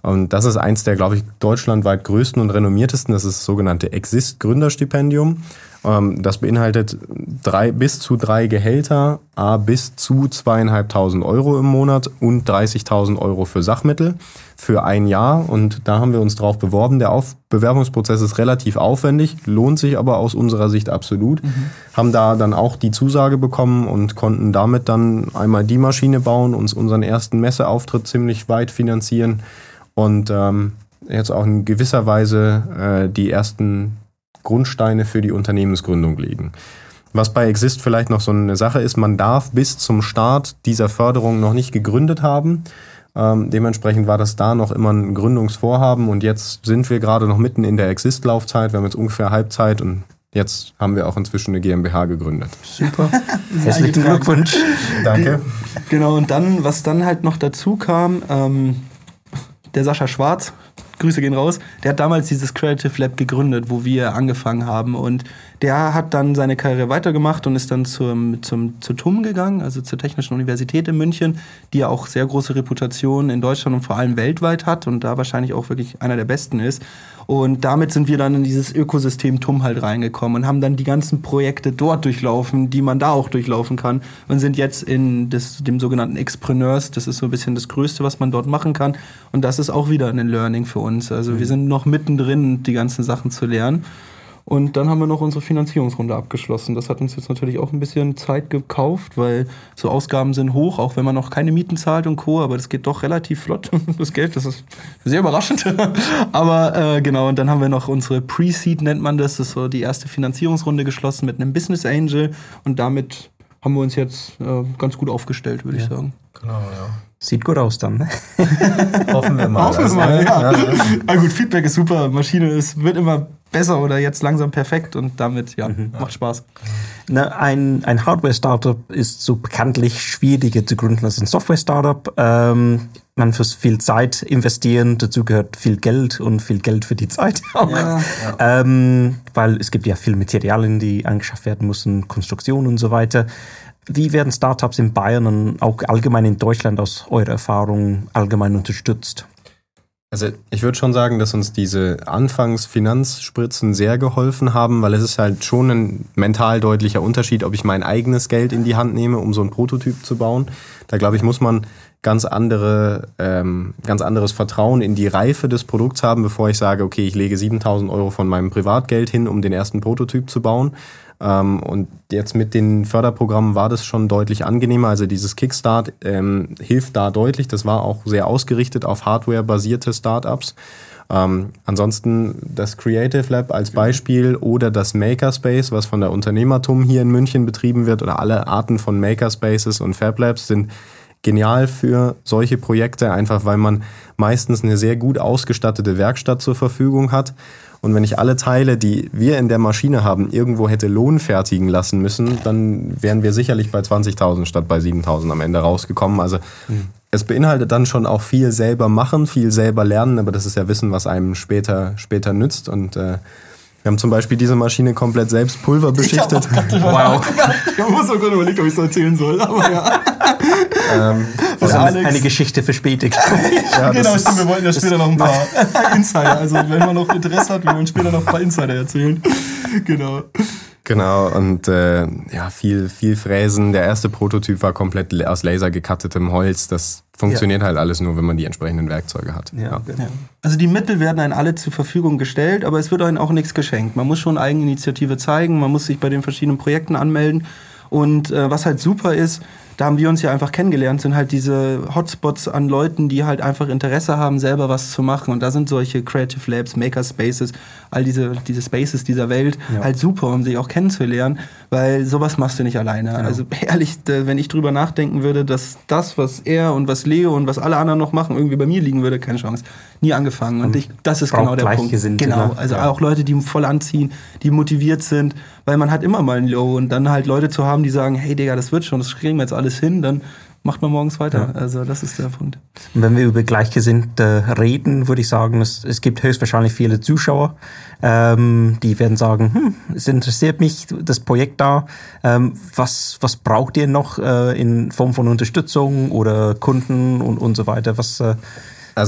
Und das ist eins der, glaube ich, deutschlandweit größten und renommiertesten. Das ist das sogenannte Exist-Gründerstipendium. Das beinhaltet drei, bis zu drei Gehälter, a bis zu zweieinhalbtausend Euro im Monat und dreißigtausend Euro für Sachmittel für ein Jahr. Und da haben wir uns drauf beworben. Der Auf- Bewerbungsprozess ist relativ aufwendig, lohnt sich aber aus unserer Sicht absolut. Mhm. Haben da dann auch die Zusage bekommen und konnten damit dann einmal die Maschine bauen, uns unseren ersten Messeauftritt ziemlich weit finanzieren und ähm, jetzt auch in gewisser Weise äh, die ersten Grundsteine für die Unternehmensgründung legen. Was bei Exist vielleicht noch so eine Sache ist, man darf bis zum Start dieser Förderung noch nicht gegründet haben. Ähm, dementsprechend war das da noch immer ein Gründungsvorhaben und jetzt sind wir gerade noch mitten in der Exist-Laufzeit. Wir haben jetzt ungefähr Halbzeit und jetzt haben wir auch inzwischen eine GmbH gegründet. Super. Herzlichen Glückwunsch. Danke. Die, genau, und dann, was dann halt noch dazu kam, ähm, der Sascha Schwarz, Grüße gehen raus, der hat damals dieses Creative Lab gegründet, wo wir angefangen haben und der hat dann seine Karriere weitergemacht und ist dann zum, zum, zur T U M gegangen, also zur Technischen Universität in München, die ja auch sehr große Reputation in Deutschland und vor allem weltweit hat und da wahrscheinlich auch wirklich einer der besten ist. Und damit sind wir dann in dieses Ökosystem T U M halt reingekommen und haben dann die ganzen Projekte dort durchlaufen, die man da auch durchlaufen kann und sind jetzt in das, dem sogenannten Expreneurs. Das ist so ein bisschen das Größte, was man dort machen kann. Und das ist auch wieder ein Learning für uns. Also mhm. wir sind noch mittendrin, die ganzen Sachen zu lernen. Und dann haben wir noch unsere Finanzierungsrunde abgeschlossen. Das hat uns jetzt natürlich auch ein bisschen Zeit gekauft, weil so Ausgaben sind hoch, auch wenn man noch keine Mieten zahlt und Co., aber das geht doch relativ flott, das Geld, das ist sehr überraschend. Aber äh, genau, und dann haben wir noch unsere Pre-Seed, nennt man das, das ist so die erste Finanzierungsrunde geschlossen mit einem Business Angel und damit haben wir uns jetzt äh, ganz gut aufgestellt, würde ja. ich sagen. Genau, ja. Sieht gut aus dann. Hoffen wir mal. Hoffen wir mal, ja. ja. Ah, gut, Feedback ist super. Maschine ist, wird immer besser oder jetzt langsam perfekt und damit, ja, mhm. macht Spaß. Na, ein ein Hardware-Startup ist so bekanntlich schwieriger zu gründen als ein Software-Startup. Ähm, man muss viel Zeit investieren, dazu gehört viel Geld und viel Geld für die Zeit auch. Ja, ja. Ähm, weil es gibt ja viele Materialien, die angeschafft werden müssen, Konstruktion und so weiter. Wie werden Startups in Bayern und auch allgemein in Deutschland aus eurer Erfahrung allgemein unterstützt? Also ich würde schon sagen, dass uns diese Anfangsfinanzspritzen sehr geholfen haben, weil es ist halt schon ein mental deutlicher Unterschied, ob ich mein eigenes Geld in die Hand nehme, um so einen Prototyp zu bauen. Da glaube ich, muss man ganz andere, ähm, ganz anderes Vertrauen in die Reife des Produkts haben, bevor ich sage, okay, ich lege siebentausend Euro von meinem Privatgeld hin, um den ersten Prototyp zu bauen. Ähm, und jetzt mit den Förderprogrammen war das schon deutlich angenehmer. Also dieses Kickstart ähm, hilft da deutlich. Das war auch sehr ausgerichtet auf Hardware-basierte Startups. Ähm, ansonsten das Creative Lab als Beispiel oder das Makerspace, was von der Unternehmertum hier in München betrieben wird, oder alle Arten von Makerspaces und Fab Labs sind genial für solche Projekte, einfach weil man meistens eine sehr gut ausgestattete Werkstatt zur Verfügung hat. Und wenn ich alle Teile, die wir in der Maschine haben, irgendwo hätte lohnfertigen lassen müssen, dann wären wir sicherlich bei zwanzigtausend statt bei siebentausend am Ende rausgekommen. Also mhm. es beinhaltet dann schon auch viel selber machen, viel selber lernen, aber das ist ja Wissen, was einem später, später nützt. Und äh, wir haben zum Beispiel diese Maschine komplett selbst pulverbeschichtet. Wow. Ich habe mir so gerade überlegt, ob ich es erzählen soll, aber ja. ähm, das ist eine, eine Geschichte für später. Ja, genau, stimmt, wir wollten ja später noch ein paar Insider, also wenn man noch Interesse hat, wir wollen später noch ein paar Insider erzählen. Genau. Genau, und äh, ja, viel, viel Fräsen. Der erste Prototyp war komplett aus Laser gecuttetem Holz. Das funktioniert ja. halt alles nur, wenn man die entsprechenden Werkzeuge hat. Ja, ja. Genau. Also die Mittel werden einem alle zur Verfügung gestellt, aber es wird einem auch nichts geschenkt. Man muss schon Eigeninitiative zeigen, man muss sich bei den verschiedenen Projekten anmelden. Und äh, was halt super ist, da haben wir uns ja einfach kennengelernt, sind halt diese Hotspots an Leuten, die halt einfach Interesse haben, selber was zu machen. Und da sind solche Creative Labs, Makerspaces, all diese, diese Spaces dieser Welt ja. halt super, um sich auch kennenzulernen, weil sowas machst du nicht alleine. Genau. Also ehrlich, wenn ich drüber nachdenken würde, dass das, was er und was Leo und was alle anderen noch machen, irgendwie bei mir liegen würde, keine Chance. Nie angefangen. Und ich, das ist genau der Punkt. Genau, also ja. auch Leute, die voll anziehen, die motiviert sind, weil man hat immer mal ein Low und dann halt Leute zu haben, die sagen, hey Digga, das wird schon, das kriegen wir jetzt alles hin, dann macht man morgens weiter. Ja. Also das ist der Punkt. Und wenn wir über Gleichgesinnte reden, würde ich sagen, es, es gibt höchstwahrscheinlich viele Zuschauer, ähm, die werden sagen, hm, es interessiert mich, das Projekt da. Ähm, was, was braucht ihr noch äh, in Form von Unterstützung oder Kunden und, und so weiter? Was, äh also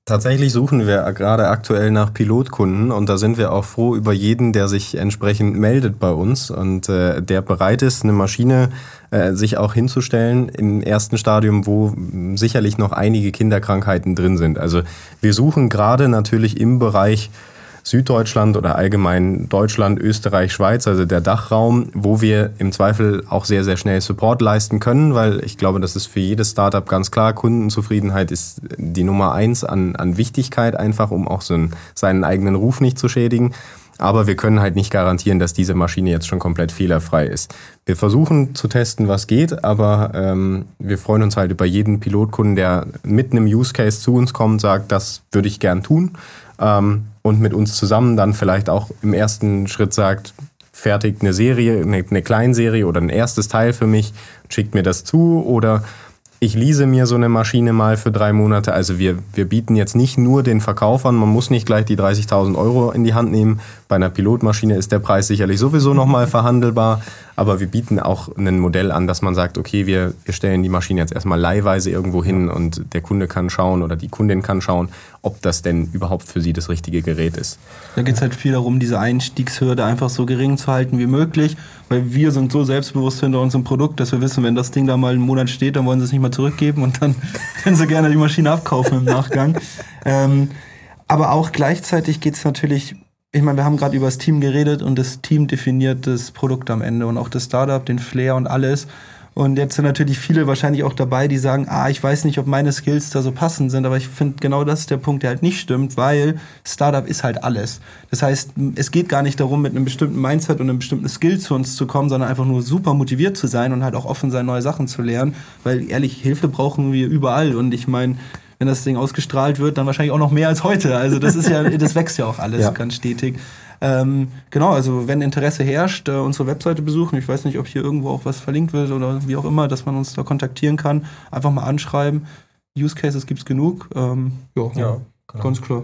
Tatsächlich suchen wir gerade aktuell nach Pilotkunden und da sind wir auch froh über jeden, der sich entsprechend meldet bei uns und äh, der bereit ist, eine Maschine äh, sich auch hinzustellen im ersten Stadium, wo sicherlich noch einige Kinderkrankheiten drin sind. Also wir suchen gerade natürlich im Bereich Süddeutschland oder allgemein Deutschland, Österreich, Schweiz, also der Dachraum, wo wir im Zweifel auch sehr, sehr schnell Support leisten können, weil ich glaube, das ist für jedes Startup ganz klar, Kundenzufriedenheit ist die Nummer eins an, an Wichtigkeit einfach, um auch so einen, seinen eigenen Ruf nicht zu schädigen. Aber wir können halt nicht garantieren, dass diese Maschine jetzt schon komplett fehlerfrei ist. Wir versuchen zu testen, was geht, aber ähm, wir freuen uns halt über jeden Pilotkunden, der mit einem Use Case zu uns kommt, sagt, das würde ich gern tun. Ähm, und mit uns zusammen dann vielleicht auch im ersten Schritt sagt, fertigt eine Serie, eine, eine Kleinserie oder ein erstes Teil für mich, schickt mir das zu oder ich lease mir so eine Maschine mal für drei Monate. Also wir, wir bieten jetzt nicht nur den Verkauf an, man muss nicht gleich die dreißigtausend Euro in die Hand nehmen. Bei einer Pilotmaschine ist der Preis sicherlich sowieso nochmal verhandelbar, aber wir bieten auch ein Modell an, dass man sagt, okay, wir, wir stellen die Maschine jetzt erstmal leihweise irgendwo hin und der Kunde kann schauen oder die Kundin kann schauen, ob das denn überhaupt für sie das richtige Gerät ist. Da geht es halt viel darum, diese Einstiegshürde einfach so gering zu halten wie möglich, weil wir sind so selbstbewusst hinter unserem Produkt, dass wir wissen, wenn das Ding da mal einen Monat steht, dann wollen sie es nicht mal zurückgeben und dann können sie gerne die Maschine abkaufen im Nachgang. ähm, aber auch gleichzeitig geht es natürlich, ich meine, wir haben gerade über das Team geredet und das Team definiert das Produkt am Ende und auch das Startup, den Flair und alles. Und jetzt sind natürlich viele wahrscheinlich auch dabei, die sagen, ah, ich weiß nicht, ob meine Skills da so passend sind, aber ich finde, genau das ist der Punkt, der halt nicht stimmt, weil Startup ist halt alles. Das heißt, es geht gar nicht darum, mit einem bestimmten Mindset und einem bestimmten Skill zu uns zu kommen, sondern einfach nur super motiviert zu sein und halt auch offen sein, neue Sachen zu lernen, weil ehrlich, Hilfe brauchen wir überall und ich meine, wenn das Ding ausgestrahlt wird, dann wahrscheinlich auch noch mehr als heute. Also das ist ja, das wächst ja auch alles ja. ganz stetig. Ähm, genau, also wenn Interesse herrscht, äh, unsere Webseite besuchen. Ich weiß nicht, ob hier irgendwo auch was verlinkt wird oder wie auch immer, dass man uns da kontaktieren kann. Einfach mal anschreiben. Use Cases gibt's genug. Ähm, jo, ja, genau. Ganz klar.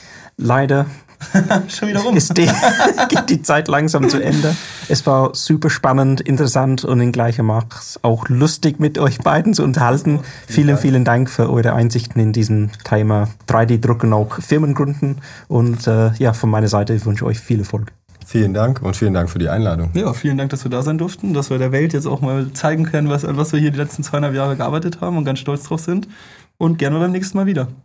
Leider Schon wieder rum. Ist die, geht die Zeit langsam zu Ende. Es war super spannend, interessant und in gleichem Maß auch lustig, mit euch beiden zu unterhalten. Also, vielen, Dank. vielen Dank für eure Einsichten in diesem Thema drei D-Drucken, auch Firmengründen. Und äh, ja, von meiner Seite wünsche ich euch viel Erfolg. Vielen Dank und vielen Dank für die Einladung. Ja, vielen Dank, dass wir da sein durften, dass wir der Welt jetzt auch mal zeigen können, was, an was wir hier die letzten zweieinhalb Jahre gearbeitet haben und ganz stolz drauf sind. Und gerne beim nächsten Mal wieder.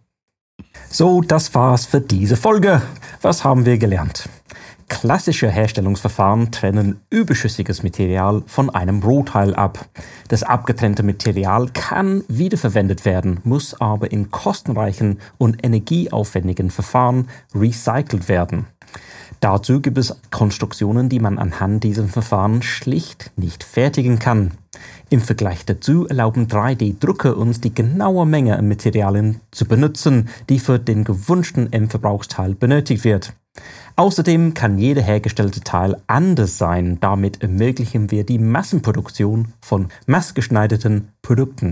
So, das war's für diese Folge. Was haben wir gelernt? Klassische Herstellungsverfahren trennen überschüssiges Material von einem Rohteil ab. Das abgetrennte Material kann wiederverwendet werden, muss aber in kostenreichen und energieaufwendigen Verfahren recycelt werden. Dazu gibt es Konstruktionen, die man anhand dieser Verfahren schlicht nicht fertigen kann. Im Vergleich dazu erlauben drei D-Drucker uns die genaue Menge an Materialien zu benutzen, die für den gewünschten Endverbrauchsteil benötigt wird. Außerdem kann jeder hergestellte Teil anders sein, damit ermöglichen wir die Massenproduktion von maßgeschneiderten Produkten.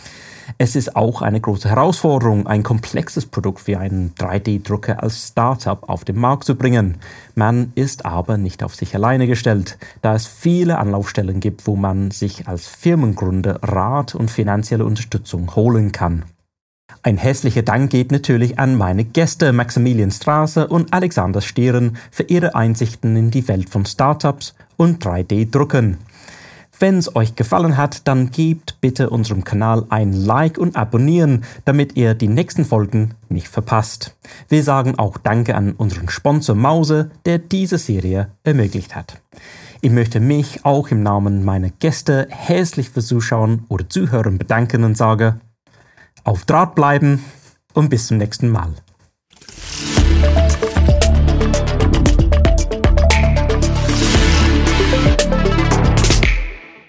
Es ist auch eine große Herausforderung, ein komplexes Produkt wie einen drei D-Drucker als Startup auf den Markt zu bringen. Man ist aber nicht auf sich alleine gestellt, da es viele Anlaufstellen gibt, wo man sich als Firmengründer Rat und finanzielle Unterstützung holen kann. Ein herzlicher Dank geht natürlich an meine Gäste Maximilian Straße und Alexander Stieren für ihre Einsichten in die Welt von Startups und drei D-Drucken. Wenn es euch gefallen hat, dann gebt bitte unserem Kanal ein Like und abonnieren, damit ihr die nächsten Folgen nicht verpasst. Wir sagen auch Danke an unseren Sponsor Mause, der diese Serie ermöglicht hat. Ich möchte mich auch im Namen meiner Gäste herzlich fürs Zuschauen oder Zuhören bedanken und sage: Auf Draht bleiben und bis zum nächsten Mal.